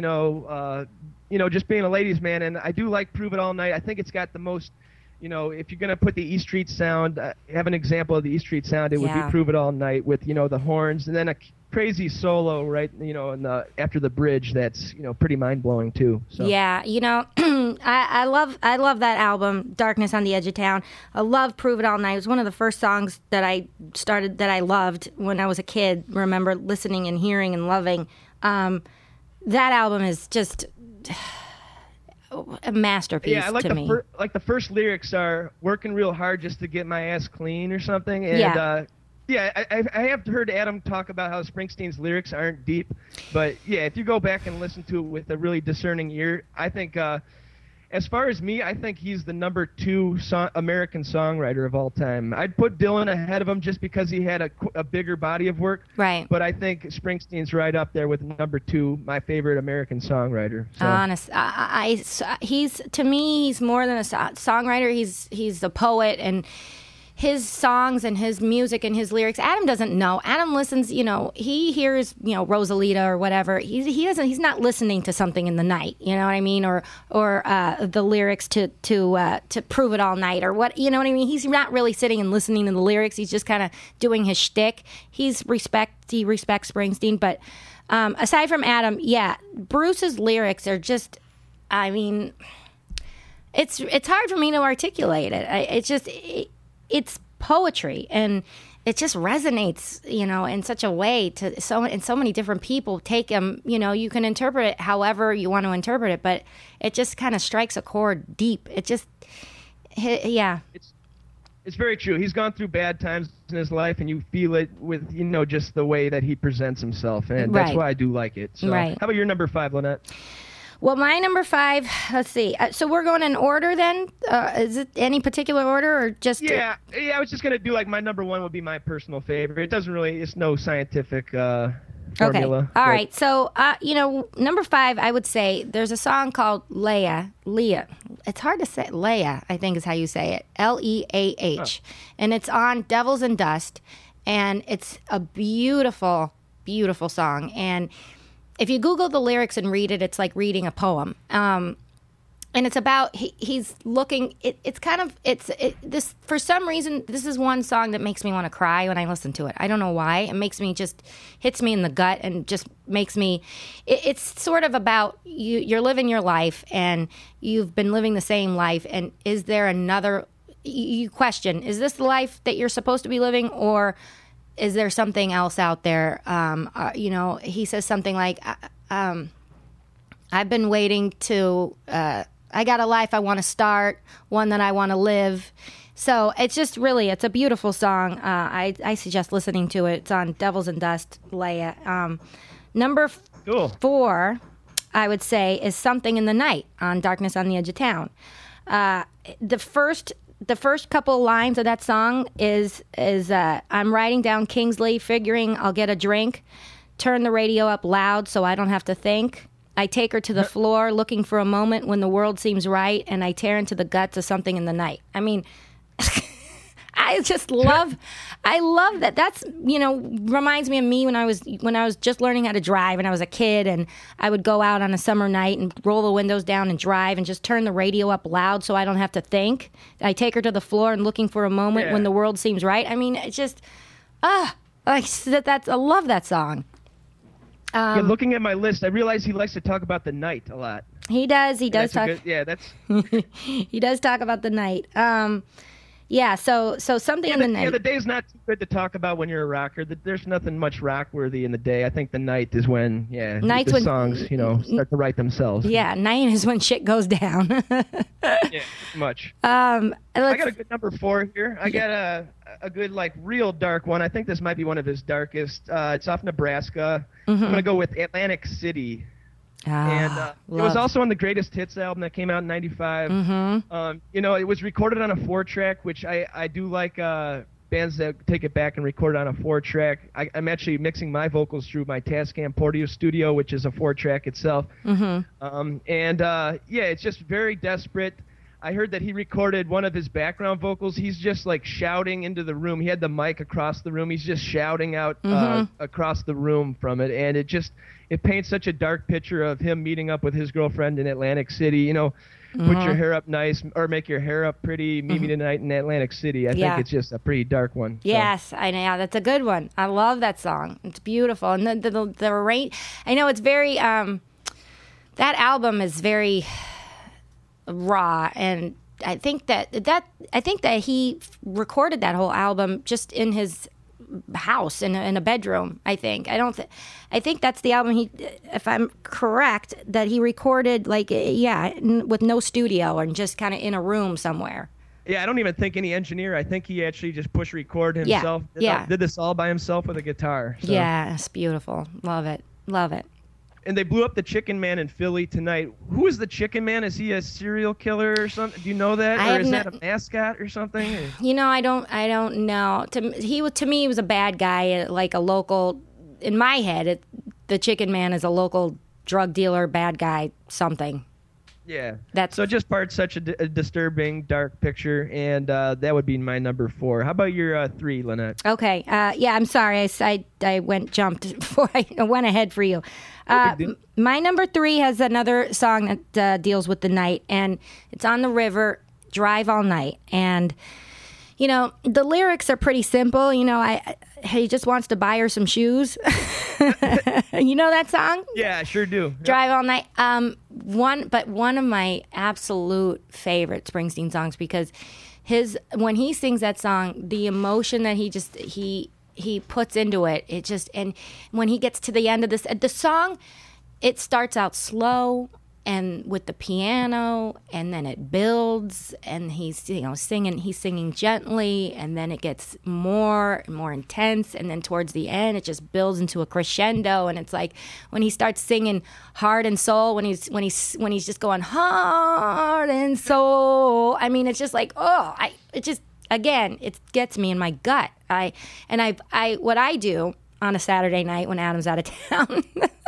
just being a ladies' man. And I do like "Prove It All Night." I think it's got the most, if you're going to put the E Street sound, have an example of the E Street sound, it would be "Prove It All Night" with, the horns, and then a crazy solo right, after the bridge that's, pretty mind-blowing too. So. Yeah, I love that album, "Darkness on the Edge of Town." I love "Prove It All Night." It was one of the first songs that I loved when I was a kid. Remember listening and hearing and loving. That album is just a masterpiece to me. The first lyrics are "working real hard just to get my ass clean" or something. And I have heard Adam talk about how Springsteen's lyrics aren't deep, but if you go back and listen to it with a really discerning ear, I think as far as me, I think he's the number 2 American songwriter of all time. I'd put Dylan ahead of him just because he had a bigger body of work. Right. But I think Springsteen's right up there with number 2, my favorite American songwriter. So. Honest, to me, he's more than a songwriter. He's a poet, and his songs and his music and his lyrics, Adam doesn't know. Adam listens, he hears, Rosalita or whatever. He's not listening to something in the night, you know what I mean? Or the lyrics to "Prove It All Night" or what, you know what I mean? He's not really sitting and listening to the lyrics. He's just kind of doing his shtick. He respects Springsteen. But aside from Adam, Bruce's lyrics are just, I mean, it's hard for me to articulate it. It's poetry, and it just resonates, in such a way to so many different people take them. You can interpret it however you want to interpret it, but it just kind of strikes a chord deep. It just, It's very true. He's gone through bad times in his life, and you feel it with, just the way that he presents himself, and that's why I do like it. So, How about your number 5, Lynette? Well, my number 5, let's see. So we're going in order then? Is it any particular order or just... Yeah, I was just going to do my number 1 would be my personal favorite. It doesn't really, it's no scientific formula. Okay, all right. So, number 5, I would say there's a song called Leah. It's hard to say. Leah, I think is how you say it. Leah. And it's on Devils and Dust. And it's a beautiful, beautiful song. And if you Google the lyrics and read it, it's like reading a poem. And it's about he's looking. This for some reason. This is one song that makes me want to cry when I listen to it. I don't know why. It makes me just hits me in the gut and just makes me. It's sort of about you're living your life and you've been living the same life. And is there another? You question: is this the life that you're supposed to be living, or is there something else out there? He says something like, I've been waiting to. I got a life I want to start, one that I want to live. So it's just really, it's a beautiful song. I suggest listening to it. It's on Devils and Dust, Leia. Number Cool. 4, I would say, is Something in the Night on Darkness on the Edge of Town. The first couple lines of that song is I'm riding down Kingsley, figuring I'll get a drink, turn the radio up loud so I don't have to think. I take her to the floor looking for a moment when the world seems right, and I tear into the guts of Something in the Night. I mean, I love that. That's, reminds me of me when I was just learning how to drive and I was a kid, and I would go out on a summer night and roll the windows down and drive and just turn the radio up loud so I don't have to think. I take her to the floor and looking for a moment when the world seems right. I mean, it's just, I love that song. Looking at my list, I realize he likes to talk about the night a lot. He does. He does talk. That's. He does talk about the night. So Something in the Night. Yeah, the day's not too good to talk about when you're a rocker. There's nothing much rock worthy in the day. I think the night is when, the songs, start to write themselves. Yeah, night is when shit goes down. Yeah, much. I got a good number 4 here. I got a good, real dark one. I think this might be one of his darkest. It's off Nebraska. I'm going to go with Atlantic City. And it was also on the Greatest Hits album that came out in '95. It was recorded on a 4-track, which I do like bands that take it back and record it on a 4-track. I'm actually mixing my vocals through my Tascam Portio Studio, which is a 4-track itself. It's just very desperate. I heard that he recorded one of his background vocals. He's just shouting into the room. He had the mic across the room. He's just shouting out across the room from it, and it paints such a dark picture of him meeting up with his girlfriend in Atlantic City. Put your hair up nice, or make your hair up pretty. Meet me tonight in Atlantic City. I think it's just a pretty dark one. Yes, I know. That's a good one. I love that song. It's beautiful, and the range. I know it's very. That album is very raw, and I think that he recorded that whole album just in his house in a bedroom. I think that's the album he, if I'm correct, that he recorded with no studio and just kind of in a room somewhere. Yeah, I don't even think any engineer. I think he actually just push record himself. Did this all by himself with a guitar. So. Yeah, it's beautiful. Love it. And they blew up the Chicken Man in Philly tonight. Who is the Chicken Man? Is he a serial killer or something? Do you know that? Or is that a mascot or something? I don't know. To me, he was a bad guy, like a local. In my head, the Chicken Man is a local drug dealer, bad guy, something. Yeah. So just part such a disturbing, dark picture, and that would be my number 4. How about your 3, Lynette? Okay. I'm sorry. I jumped before I went ahead for you. My number 3 has another song that deals with the night, and it's On the River, Drive All Night. And, the lyrics are pretty simple. He just wants to buy her some shoes. You know that song? Yeah, I sure do. Yep. Drive All Night. One of my absolute favorite Springsteen songs, because when he sings that song, the emotion that he puts into it, and when he gets to the end of the song, it starts out slow and with the piano, and then it builds, and he's singing gently, and then it gets more and more intense, and then towards the end it just builds into a crescendo, and it's like when he starts singing Heart and Soul, when he's just going Heart and Soul, I mean, it's just like, again, it gets me in my gut. What I do on a Saturday night when Adam's out of town,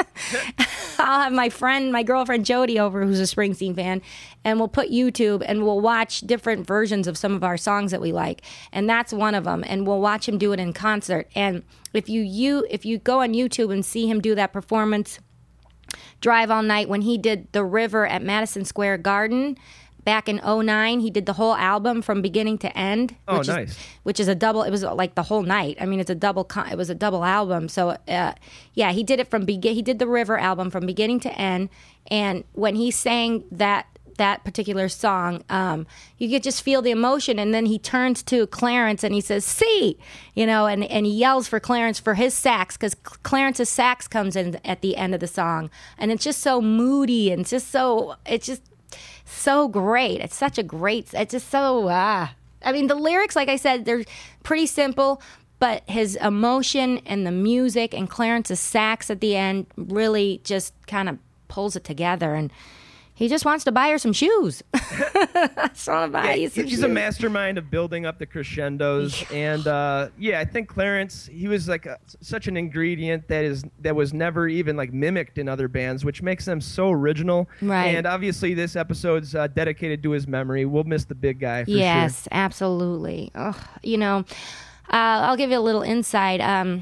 I'll have my girlfriend Jody over, who's a Springsteen fan, and we'll put YouTube and we'll watch different versions of some of our songs that we like, and that's one of them. And we'll watch him do it in concert. And if you go on YouTube and see him do that performance, Drive All Night, when he did The River at Madison Square Garden back in 2009, he did the whole album from beginning to end. Nice. Which is a double. It was like the whole night. I mean, it was a double album. So, he did it he did the River album from beginning to end. And when he sang that that particular song. You could just feel the emotion, and then he turns to Clarence and he says, "See," and he yells for Clarence for his sax, because Clarence's sax comes in at the end of the song, and it's just so moody and it's just so great. It's such a great. It's just so. I mean, the lyrics, like I said, they're pretty simple, but his emotion and the music and Clarence's sax at the end really just kind of pulls it together, and he just wants to buy her some shoes. He's a mastermind of building up the crescendos, and I think Clarence, he was like such an ingredient that was never even like mimicked in other bands, which makes them so original. Right. And obviously, this episode's dedicated to his memory. We'll miss the big guy. For yes, sure. Absolutely. I'll give you a little insight.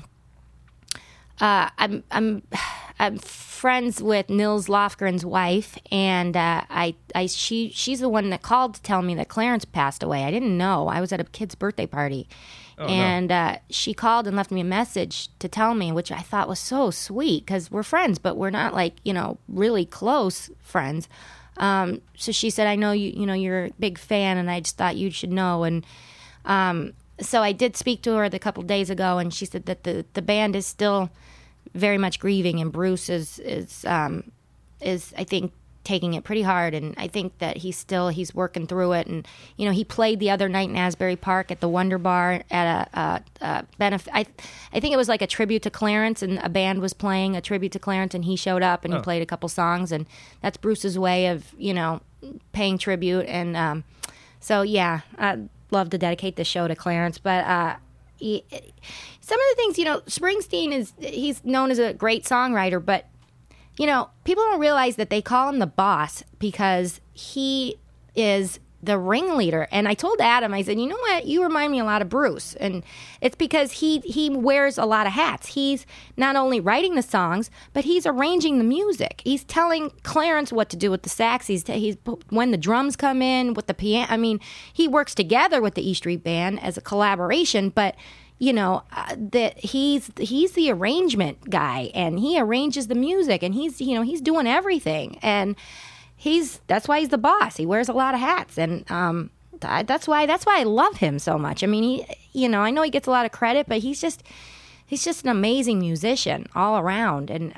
I'm friends with Nils Lofgren's wife, and she's the one that called to tell me that Clarence passed away. I didn't know. I was at a kid's birthday party, she called and left me a message to tell me, which I thought was so sweet, because we're friends, but we're not like really close friends. So she said, "I know you're a big fan, and I just thought you should know." And so I did speak to her a couple days ago, and she said that the band is still very much grieving, and Bruce is I think taking it pretty hard, and I think that he's working through it. And he played the other night in Asbury Park at the Wonder Bar at a benefit. I think it was like a tribute to Clarence, and a band was playing a tribute to Clarence, and he showed up and he played a couple songs, and that's Bruce's way of paying tribute. And so yeah, I'd love to dedicate the show to Clarence, but. Some of the things, Springsteen he's known as a great songwriter, but, people don't realize that they call him the boss because he is the ringleader. And I told Adam, I said, you know what? You remind me a lot of Bruce. And it's because he wears a lot of hats. He's not only writing the songs, but he's arranging the music. He's telling Clarence what to do with the sax. He's when the drums come in, with the piano. I mean, he works together with the E Street Band as a collaboration, but that he's the arrangement guy, and he arranges the music, and he's doing everything, and that's why he's the boss. He wears a lot of hats, and that's why I love him so much. I mean, I know he gets a lot of credit, but he's just an amazing musician all around, and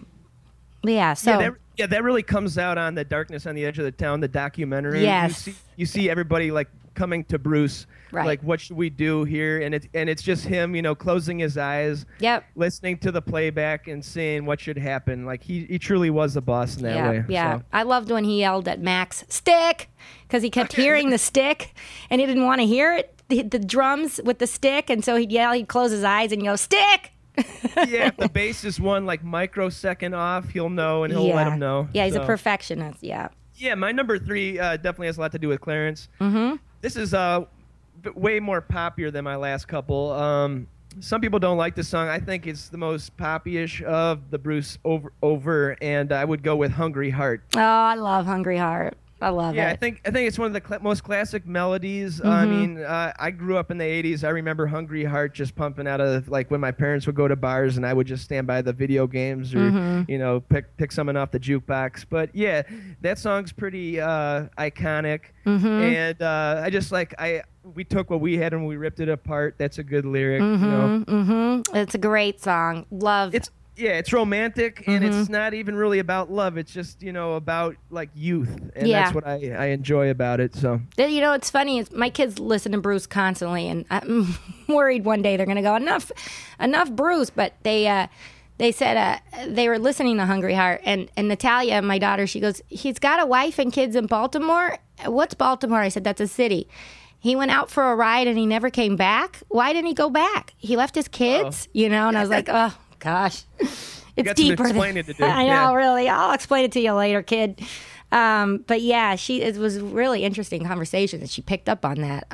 that really comes out on The Darkness on the Edge of the Town, the documentary. Yes, you see everybody like coming to Bruce. Right. Like, what should we do here? And it's just him, closing his eyes, listening to the playback and seeing what should happen. Like, he truly was the boss in that way. Yeah, so. I loved when he yelled at Max, "Stick!" because he kept hearing the stick, and he didn't want to hear it, the drums with the stick, and so he'd close his eyes and go, "Stick!" Yeah, if the bass is one like microsecond off, he'll know, and he'll let him know. Yeah, he's a perfectionist. Yeah. Yeah, my number 3 definitely has a lot to do with Clarence. Mm-hmm. This is way more poppier than my last couple. Some people don't like the song. I think it's the most poppy-ish of the Bruce over, and I would go with "Hungry Heart." Oh, I love "Hungry Heart." I love it. Yeah, I think it's one of the most classic melodies. Mm-hmm. I mean, I grew up in the 80s. I remember "Hungry Heart" just pumping out of, like, when my parents would go to bars and I would just stand by the video games or, pick someone off the jukebox. But yeah, that song's pretty iconic. Mm-hmm. And we took what we had and we ripped it apart. That's a good lyric. It's a great song. Love. It's romantic, and it's not even really about love. It's just, about, like, youth, and that's what I enjoy about it. So, it's funny. My kids listen to Bruce constantly, and I'm worried one day they're going to go, enough Bruce. But they said they were listening to "Hungry Heart," and Natalia, my daughter, she goes, "He's got a wife and kids in Baltimore." "What's Baltimore?" I said, "That's a city." "He went out for a ride and he never came back." "Why didn't he go back?" "He left his kids," And I was like, oh. Gosh, it's deeper. Explaining to do. I know, really. I'll explain it to you later, kid. But yeah, it was really interesting conversation, and she picked up on that.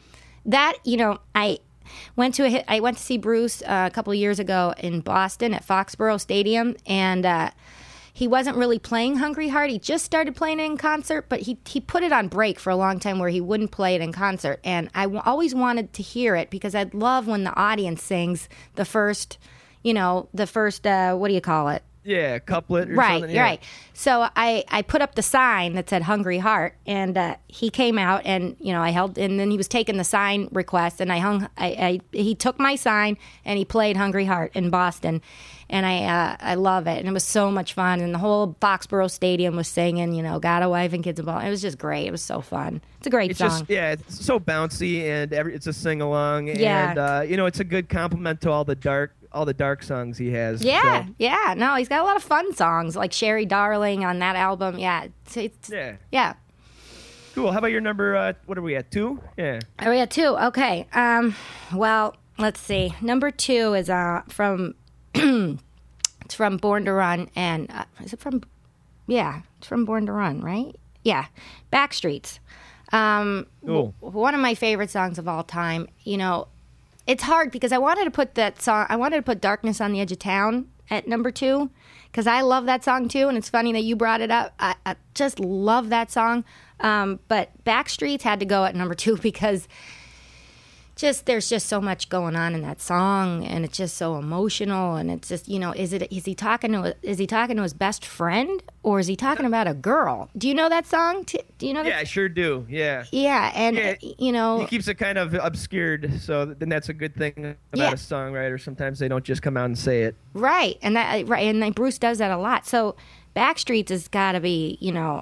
I went to see Bruce a couple of years ago in Boston at Foxborough Stadium, and he wasn't really playing "Hungry Heart." He just started playing it in concert, but he put it on break for a long time where he wouldn't play it in concert. And I always wanted to hear it because I'd love when the audience sings the first, what do you call it? Yeah, couplet or Right, something. Yeah. right. So I put up the sign that said Hungry Heart, and he came out, and I held, and then he was taking the sign request, and he took my sign and he played Hungry Heart in Boston, and I love it, and it was so much fun, and the whole Foxborough Stadium was singing, got a wife and kids involved. It was just great. It was so fun. It's a great song. It's so bouncy, and it's a sing along, Yeah. and it's a good compliment to all the dark songs he has. Yeah, so. yeah. No, he's got a lot of fun songs like Sherry Darling on that album. Yeah, yeah. Cool. How about your number? What are we at? 2? Yeah. Are we at 2? Okay. Well, let's see. Number 2 is from it's from Born to Run, and is it from? Yeah, it's from Born to Run, right? Yeah, Backstreets. Cool. One of my favorite songs of all time. It's hard because I wanted to put Darkness on the Edge of Town at number 2 because I love that song too, and it's funny that you brought it up. I just love that song, but Backstreets had to go at number 2 because there's just so much going on in that song, and it's just so emotional, and it's just is he talking to his best friend, or is he talking about a girl? Do you know that song? Do you know that? Yeah, I sure do. Yeah. Yeah, and he keeps it kind of obscured, so then that's a good thing about a songwriter. Sometimes they don't just come out and say it. Right, and Bruce does that a lot. So Backstreets has got to be,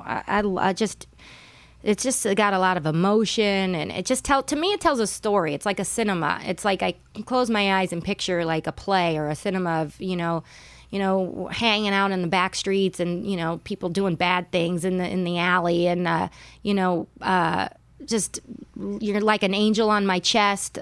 it's just got a lot of emotion, and it tells a story. It's like a cinema. It's like I can close my eyes and picture like a play or a cinema of hanging out in the back streets, and people doing bad things in the alley, and just you're like an angel on my chest.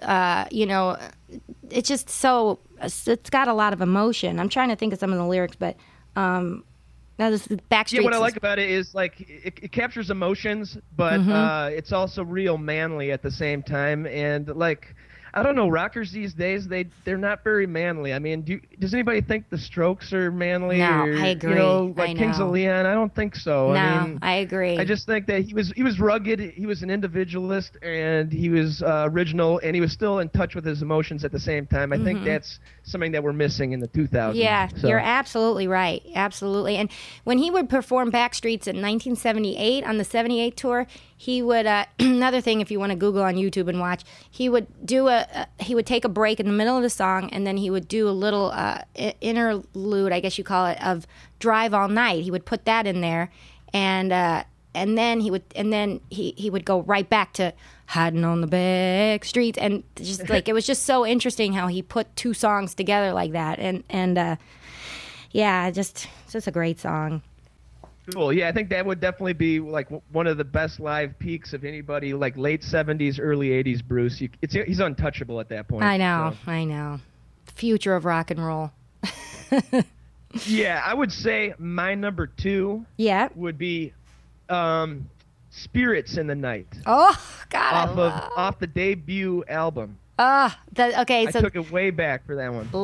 It's just so it's got a lot of emotion. I'm trying to think of some of the lyrics, but. Now this is Backstreets. Yeah, what I like about it is like it captures emotions, but it's also real manly at the same time. And like, I don't know, rockers these days they're not very manly. I mean, does anybody think the Strokes are manly? No, or, I agree. Kings of Leon. I don't think so. No, I agree. I just think that he was rugged. He was an individualist, and he was original, and he was still in touch with his emotions at the same time. I think that's something that we're missing in the 2000s. Yeah, you're absolutely right. Absolutely. And when he would perform Backstreets in 1978 on the 78 tour, he would another thing, if you want to Google on YouTube and watch, he would take a break in the middle of the song, and then he would do a little interlude, I guess you call it, of Drive All Night. He would put that in there, and then he would go right back to Hiding on the Back Streets, and just like it was just so interesting how he put 2 songs together like that, and it's just a great song. Cool. Yeah, I think that would definitely be like one of the best live peaks of anybody, like late 70s, early 80s Bruce. He's untouchable at that point. I know. Future of rock and roll. Yeah, I would say my number 2 would be Spirits in the Night. Oh, God. Off the debut album. I took it way back for that one.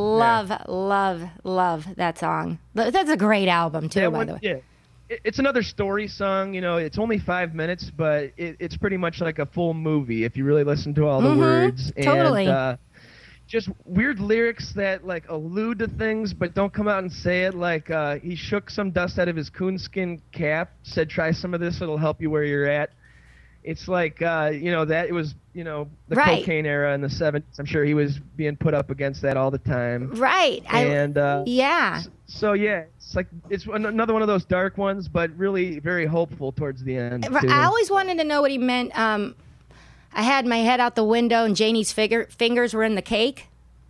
Love that song. That's a great album, too, by the way. Yeah. It's another story song, it's only 5 minutes, but it's pretty much like a full movie if you really listen to all the words. Totally. And just weird lyrics that like allude to things but don't come out and say it. Like he shook some dust out of his coonskin cap, said, "Try some of this, it'll help you where you're at." It's like, that it was, the cocaine era in the 70s. I'm sure he was being put up against that all the time. Right. And, yeah. So, yeah, it's another one of those dark ones, but really very hopeful towards the end. Too. I always wanted to know what he meant. I had my head out the window and Janie's fingers were in the cake.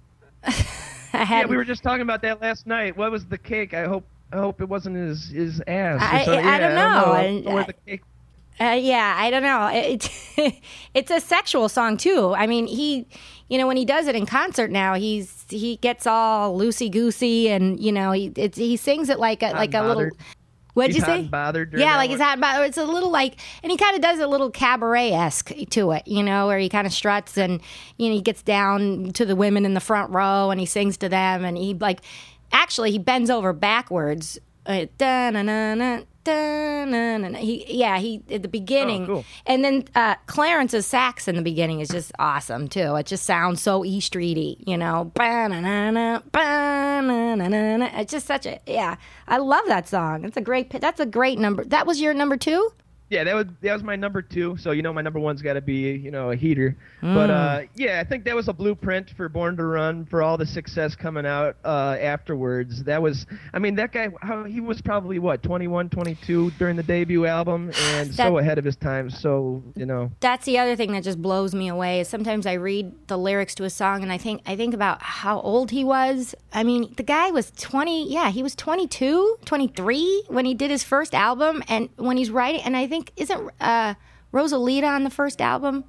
Yeah, we were just talking about that last night. What was the cake? I hope it wasn't his ass. I don't know. I don't know where the cake. I don't know. It's a sexual song too. I mean, when he does it in concert now, he gets all loosey goosey, and he sings it like a little. What'd you say? Hot and bothered. Yeah, like he's hot and bothered. It's a little like, and he kind of does a little cabaret-esque to it, where he kind of struts and he gets down to the women in the front row and he sings to them, and he bends over backwards. Da-na-na-na, He at the beginning, cool. And then Clarence's sax in the beginning is just awesome too. It just sounds so E Streety, you know. It's just such a I love that song. That's a great number. That was your number 2? Yeah, that was my number 2. So my number 1's got to be a heater. But I think that was a blueprint for Born to Run, for all the success coming out afterwards. That guy, he was probably 21, 22 during the debut album, and so ahead of his time. So That's the other thing that just blows me away. Is sometimes I read the lyrics to a song and I think about how old he was. I mean, the guy was 20. Yeah, he was 22, 23 when he did his first album, and when he's writing, and I think. Isn't Rosalita on the first albm?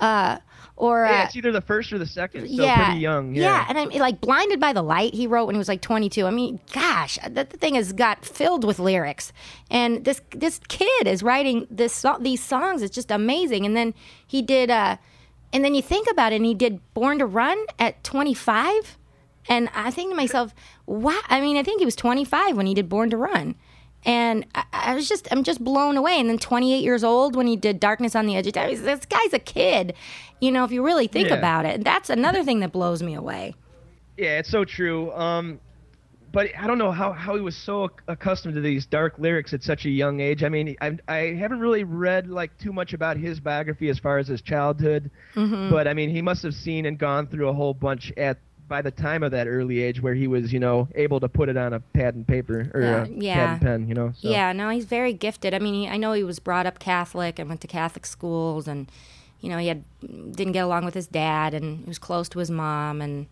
It's either the first or the second, so pretty young. Yeah, and I'm like Blinded by the Light he wrote when he was like 22. I mean, gosh, that thing has got filled with lyrics. And this kid is writing these songs. It's just amazing. And then he did, and then you think about it, and he did Born to Run at 25. And I think to myself, wow, I mean, I think he was 25 when he did Born to Run. And I'm just blown away. And then 28 years old when he did Darkness on the Edge of Time. This guy's a kid, if you really think about it. That's another thing that blows me away. Yeah, it's so true. But I don't know how he was so accustomed to these dark lyrics at such a young age. I mean, I haven't really read too much about his biography as far as his childhood. Mm-hmm. But I mean, he must have seen and gone through a whole bunch by the time of that early age where he was, able to put it on a pad and paper or a pad and pen, So. Yeah, no, he's very gifted. I mean, I know he was brought up Catholic and went to Catholic schools, and, he didn't get along with his dad, and he was close to his mom, and,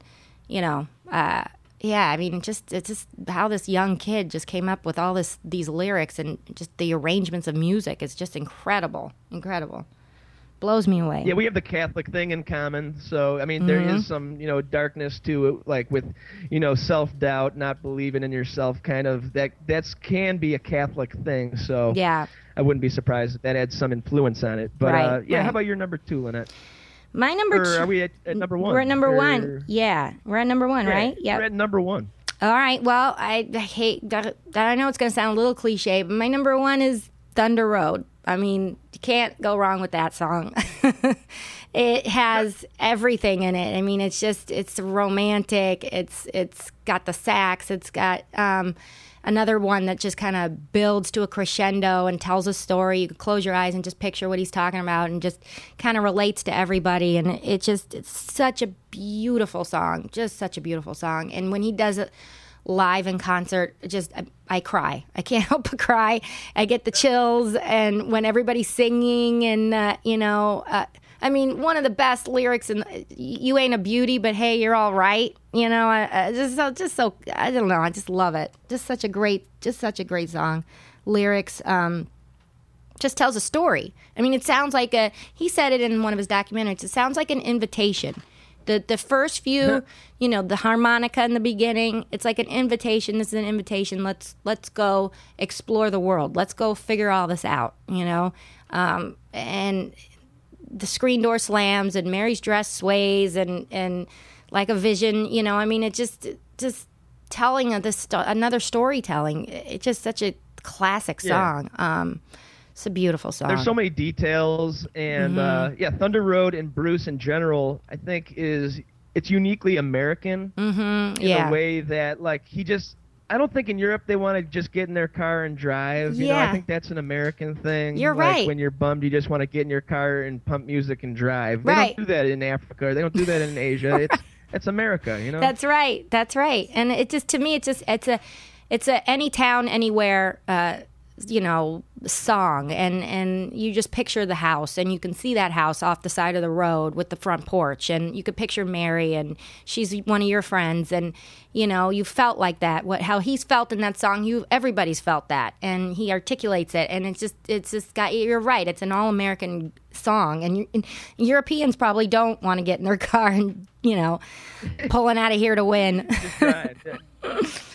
I mean, it's just how this young kid just came up with all these lyrics, and just the arrangements of music is just incredible. Blows me away. Yeah, we have the Catholic thing in common. So, I mean, there is some, darkness to it, like with, self-doubt, not believing in yourself, kind of. That's can be a Catholic thing. So, yeah, I wouldn't be surprised if that had some influence on it. But, right. How about your number 2, Lynette? My number 2. Are we at number 1? We're at number 1. Yeah, we're at number 1, right? Yeah, we're at number 1. All right. Well, I hate that. I know it's going to sound a little cliche, but my number 1 is Thunder Road. I mean, you can't go wrong with that song. It has everything in it. I mean, it's romantic. It's got the sax. It's got another one that just kind of builds to a crescendo and tells a story. You can close your eyes and just picture what he's talking about, and just kind of relates to everybody. And it's such a beautiful song, just such a beautiful song. And when he does it live in concert, I cry. I can't help but cry. I get the chills, and when everybody's singing, and I mean, one of the best lyrics in "You Ain't a Beauty, but Hey, You're All Right." Just so I don't know. I just love it. Just such a great song. Lyrics just tells a story. I mean, it sounds like he said it in one of his documentaries. It sounds like an invitation. The first few, the harmonica in the beginning, it's like an invitation. This is an invitation. Let's go explore the world. Let's go figure all this out, and the screen door slams and Mary's dress sways and like a vision, I mean, it just telling another storytelling. It's just such a classic song. It's a beautiful song. There's so many details, and Thunder Road and Bruce in general, I think it's uniquely American in a way that I don't think in Europe they want to just get in their car and drive. I think that's an American thing. You're right. When you're bummed, you just want to get in your car and pump music and drive. They right. don't do that in Africa. They don't do that in Asia. It's America, That's right. And it just, to me, it's a any town, anywhere, song, and you just picture the house, and you can see that house off the side of the road with the front porch, and you could picture Mary, and she's one of your friends, and you felt like that. How he's felt in that song, everybody's felt that, and he articulates it, and it's just got. You're right. It's an all-American song, and Europeans probably don't want to get in their car and pulling out of here to win. Just drive.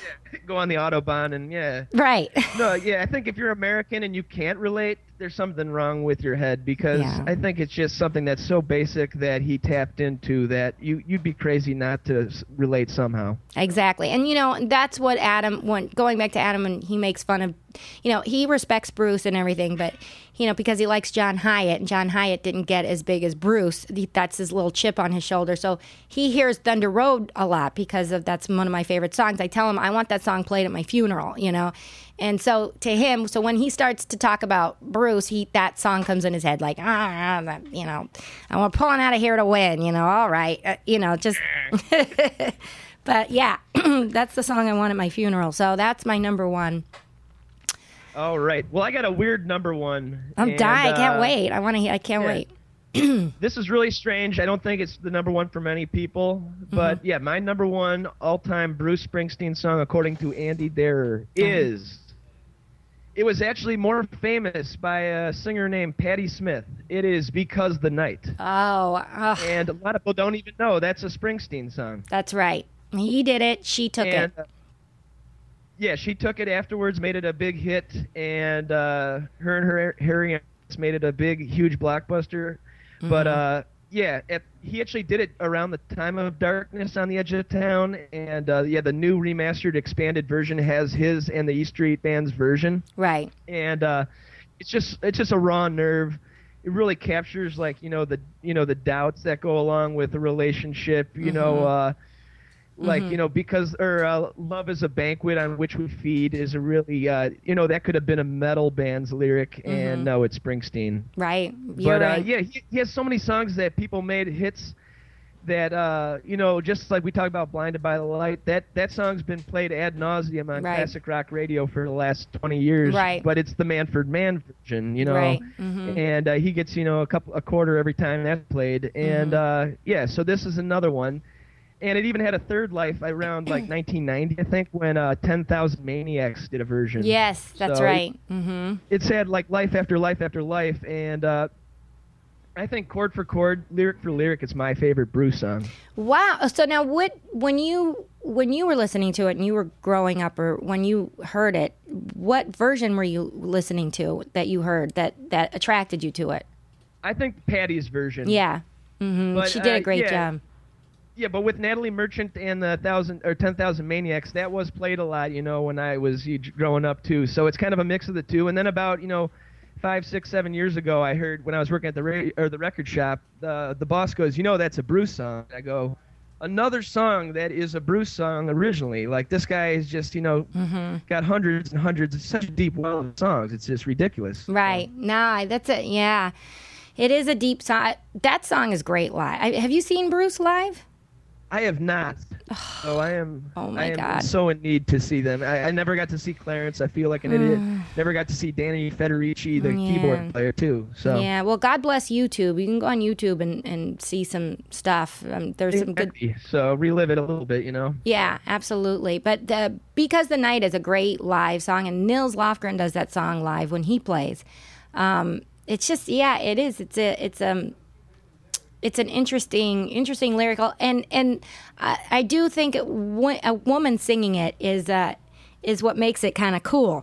go on the Autobahn and yeah. Right. No, yeah, I think if you're American and you can't relate, there's something wrong with your head because Yeah. I think it's just something that's so basic that he tapped into that you'd be crazy not to relate somehow. Exactly. And, that's what going back to Adam, and he makes fun of, he respects Bruce and everything, but, because he likes John Hyatt, and John Hyatt didn't get as big as Bruce. That's his little chip on his shoulder. So he hears Thunder Road a lot because that's one of my favorite songs. I tell him I want that song played at my funeral, And so to him, when he starts to talk about Bruce, that song comes in his head like, I want pulling out of here to win, all right, just. But yeah, that's the song I want at my funeral. So that's my number one. All right. Well, I got a weird number one. I'm dying. I can't wait. I can't wait. This is really strange. I don't think it's the number one for many people. But yeah, my number one all-time Bruce Springsteen song, according to Andy Derer, is... It was actually more famous by a singer named Patti Smith. It is Because the Night. Oh. And a lot of people don't even know that's a Springsteen song. That's right. He did it. She took it. Yeah, she took it afterwards, made it a big hit, and her Harry made it a big, huge blockbuster. Mm-hmm. But yeah, he actually did it around the time of Darkness on the Edge of Town, and the new remastered, expanded version has his and the E Street Band's version. Right. And it's just a raw nerve. It really captures the doubts that go along with a relationship. Because love is a banquet on which we feed is a really that could have been a metal band's lyric, and no, it's Springsteen. Right. You're right. Yeah, he has so many songs that people made hits that just like we talked about Blinded by the Light, that song's been played ad nauseum on classic rock radio for the last 20 years. Right. But it's the Manfred Mann version, Right. Mm-hmm. And he gets a quarter every time that's played, and so this is another one. And it even had a third life around 1990, I think, when 10,000 Maniacs did a version. Yes, that's right. Mm-hmm. It's had life after life after life, and I think chord for chord, lyric for lyric, it's my favorite Bruce song. Wow. So now, when you were listening to it and you were growing up, or when you heard it, what version were you listening to that you heard that attracted you to it? I think Patti's version. Yeah. Mm-hmm. But, she did a great job. Yeah, but with Natalie Merchant and the 10,000 Maniacs, that was played a lot, when I was growing up too. So it's kind of a mix of the two. And then about 5, 6, 7 years ago, I heard when I was working at the record shop, the boss goes, that's a Bruce song. I go, another song that is a Bruce song originally. Like this guy is just got hundreds and hundreds of such a deep well of songs. It's just ridiculous. Right. No, that's it. Yeah, it is a deep song. That song is great live. Have you seen Bruce live? I have not. So I am. Oh my God! I am so in need to see them. I never got to see Clarence. I feel like an idiot. Never got to see Danny Federici, the keyboard player, too. So yeah. Well, God bless YouTube. You can go on YouTube and see some stuff. There's some good. So relive it a little bit, Yeah, absolutely. But Because the Night is a great live song, and Nils Lofgren does that song live when he plays. It's just it is. It's an interesting lyrical, and I do think a woman singing it is what makes it kind of cool,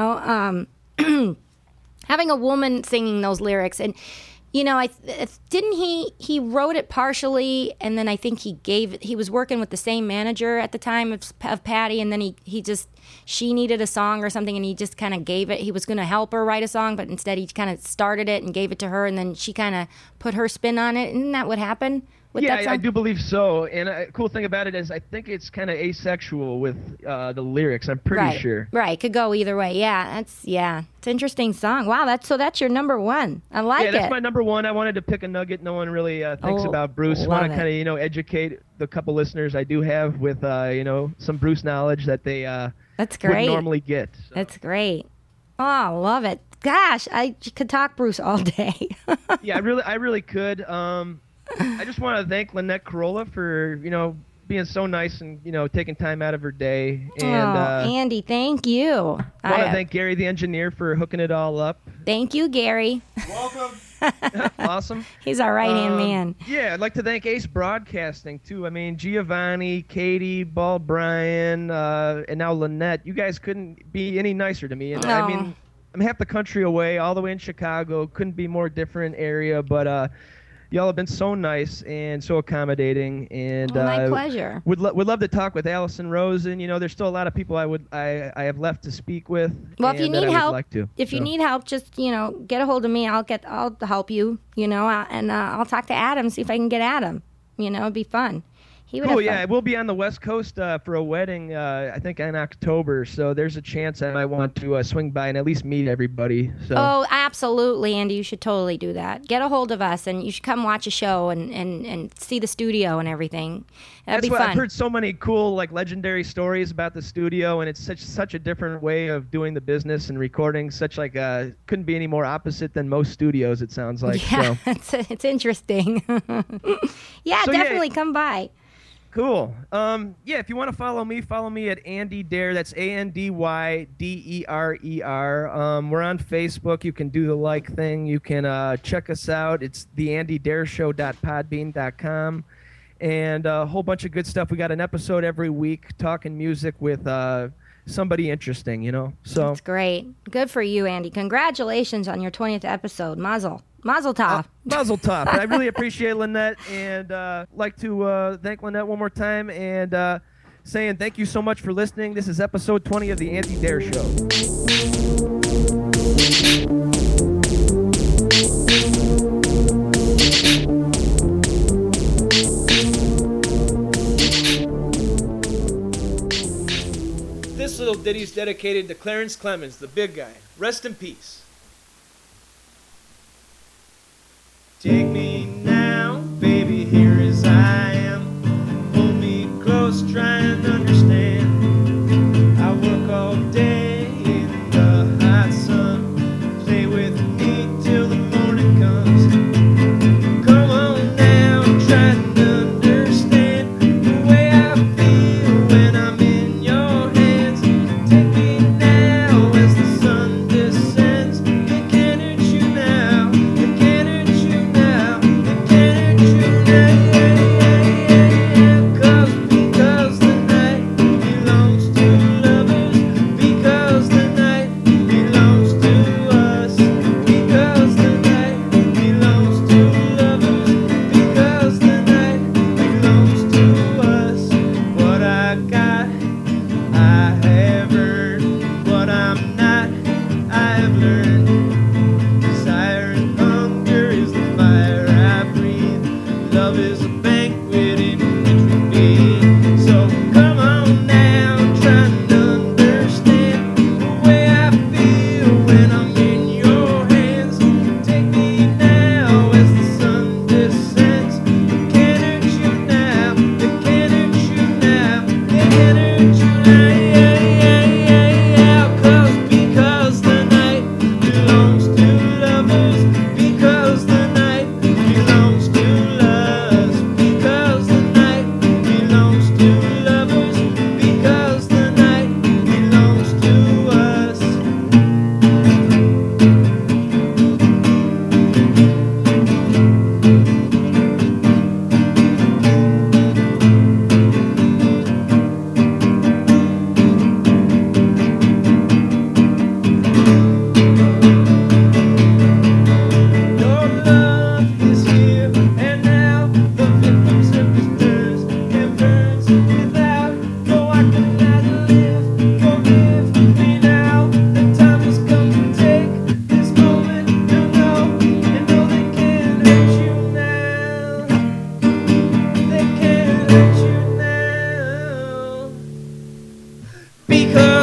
having a woman singing those lyrics. And didn't he wrote it partially, and then I think he was working with the same manager at the time of Patti, and then she needed a song or something, and he just kind of gave it. He was going to help her write a song, but instead he kind of started it and gave it to her, and then she kind of put her spin on it. Isn't that what happened with that song? I do believe so. And a cool thing about it is I think it's kind of asexual with the lyrics. I'm pretty sure. Right, could go either way. Yeah, it's an interesting song. Wow, that's your number one. I like it. Yeah, that's my number one. I wanted to pick a nugget no one really thinks about Bruce. I want to kind of educate the couple listeners I do have with some Bruce knowledge that they that's great. Wouldn't normally get. So. That's great. Oh, I love it. Gosh, I could talk Bruce all day. Yeah, I really could. I just want to thank Lynette Carolla for being so nice and taking time out of her day. And Andy, thank you. I want to thank Gary the engineer for hooking it all up. Thank you, Gary. Welcome. Awesome. He's our right-hand man. Yeah, I'd like to thank Ace Broadcasting, too. I mean, Giovanni, Katie, Ball, Brian, and now Lynette. You guys couldn't be any nicer to me. And I mean, I'm half the country away, all the way in Chicago. Couldn't be more different area, but y'all have been so nice and so accommodating, and my pleasure. Would love to talk with Allison Rosen. You know, there's still a lot of people I have left to speak with. Well, if you need help, you need help, just get a hold of me. I'll help you. And I'll talk to Adam, see if I can get Adam. It'd be fun. He would. Oh yeah, we'll be on the West Coast for a wedding. I think in October. So there's a chance I might want to swing by and at least meet everybody. So. Oh, absolutely, Andy. You should totally do that. Get a hold of us, and you should come watch a show and see the studio and everything. That'd be fun. I've heard so many cool, legendary stories about the studio, and it's such a different way of doing the business and recording. Couldn't be any more opposite than most studios. It sounds like. Yeah, so. It's interesting. Yeah, definitely come by. Cool. If you want to follow me at Andy Dare. That's ANDYDERER. We're on Facebook. You can do the like thing. You can check us out. It's theandydareshow.podbean.com. And a whole bunch of good stuff. We got an episode every week talking music with somebody interesting, So that's great. Good for you, Andy. Congratulations on your 20th episode. Mazel tov. Mazel tov. I really appreciate Lynette, and like to thank Lynette one more time, and saying thank you so much for listening. This is episode 20 of the Andy Dare Show. This little ditty is dedicated to Clarence Clemens, the big guy. Rest in peace. Take me now, baby, here as I am. Hold me close, try and understand. I work all day in the hot sun. Stay with me till the morning comes. Come on now, try and understand the way I feel when I'm in your hands. Take me now as the sun descends. It can't hurt you now, it can't hurt you now, it can't hurt you now. Because the night belongs to lovers, because the night belongs to us, because the night belongs to lovers, because the night belongs to us. What I got, I have earned. What I'm not, I have learned. Desire and hunger is the fire I breathe. Love is a banquet in which we feed. So come on now, try and understand the way I feel when I'm in your hands. Take me now as the sun descends. It can't hurt you now, it can't hurt you now, it can't hurt you now. Because the night belongs to lovers, because the night belongs to us, because the night belongs to lovers, because the night belongs to us. Your love is here and now. The victims of his burns and burns without. No, I cannot live. Forgive me now. The time has come to take this moment. You'll know and know they can't hurt you now. They can't hurt you now. Because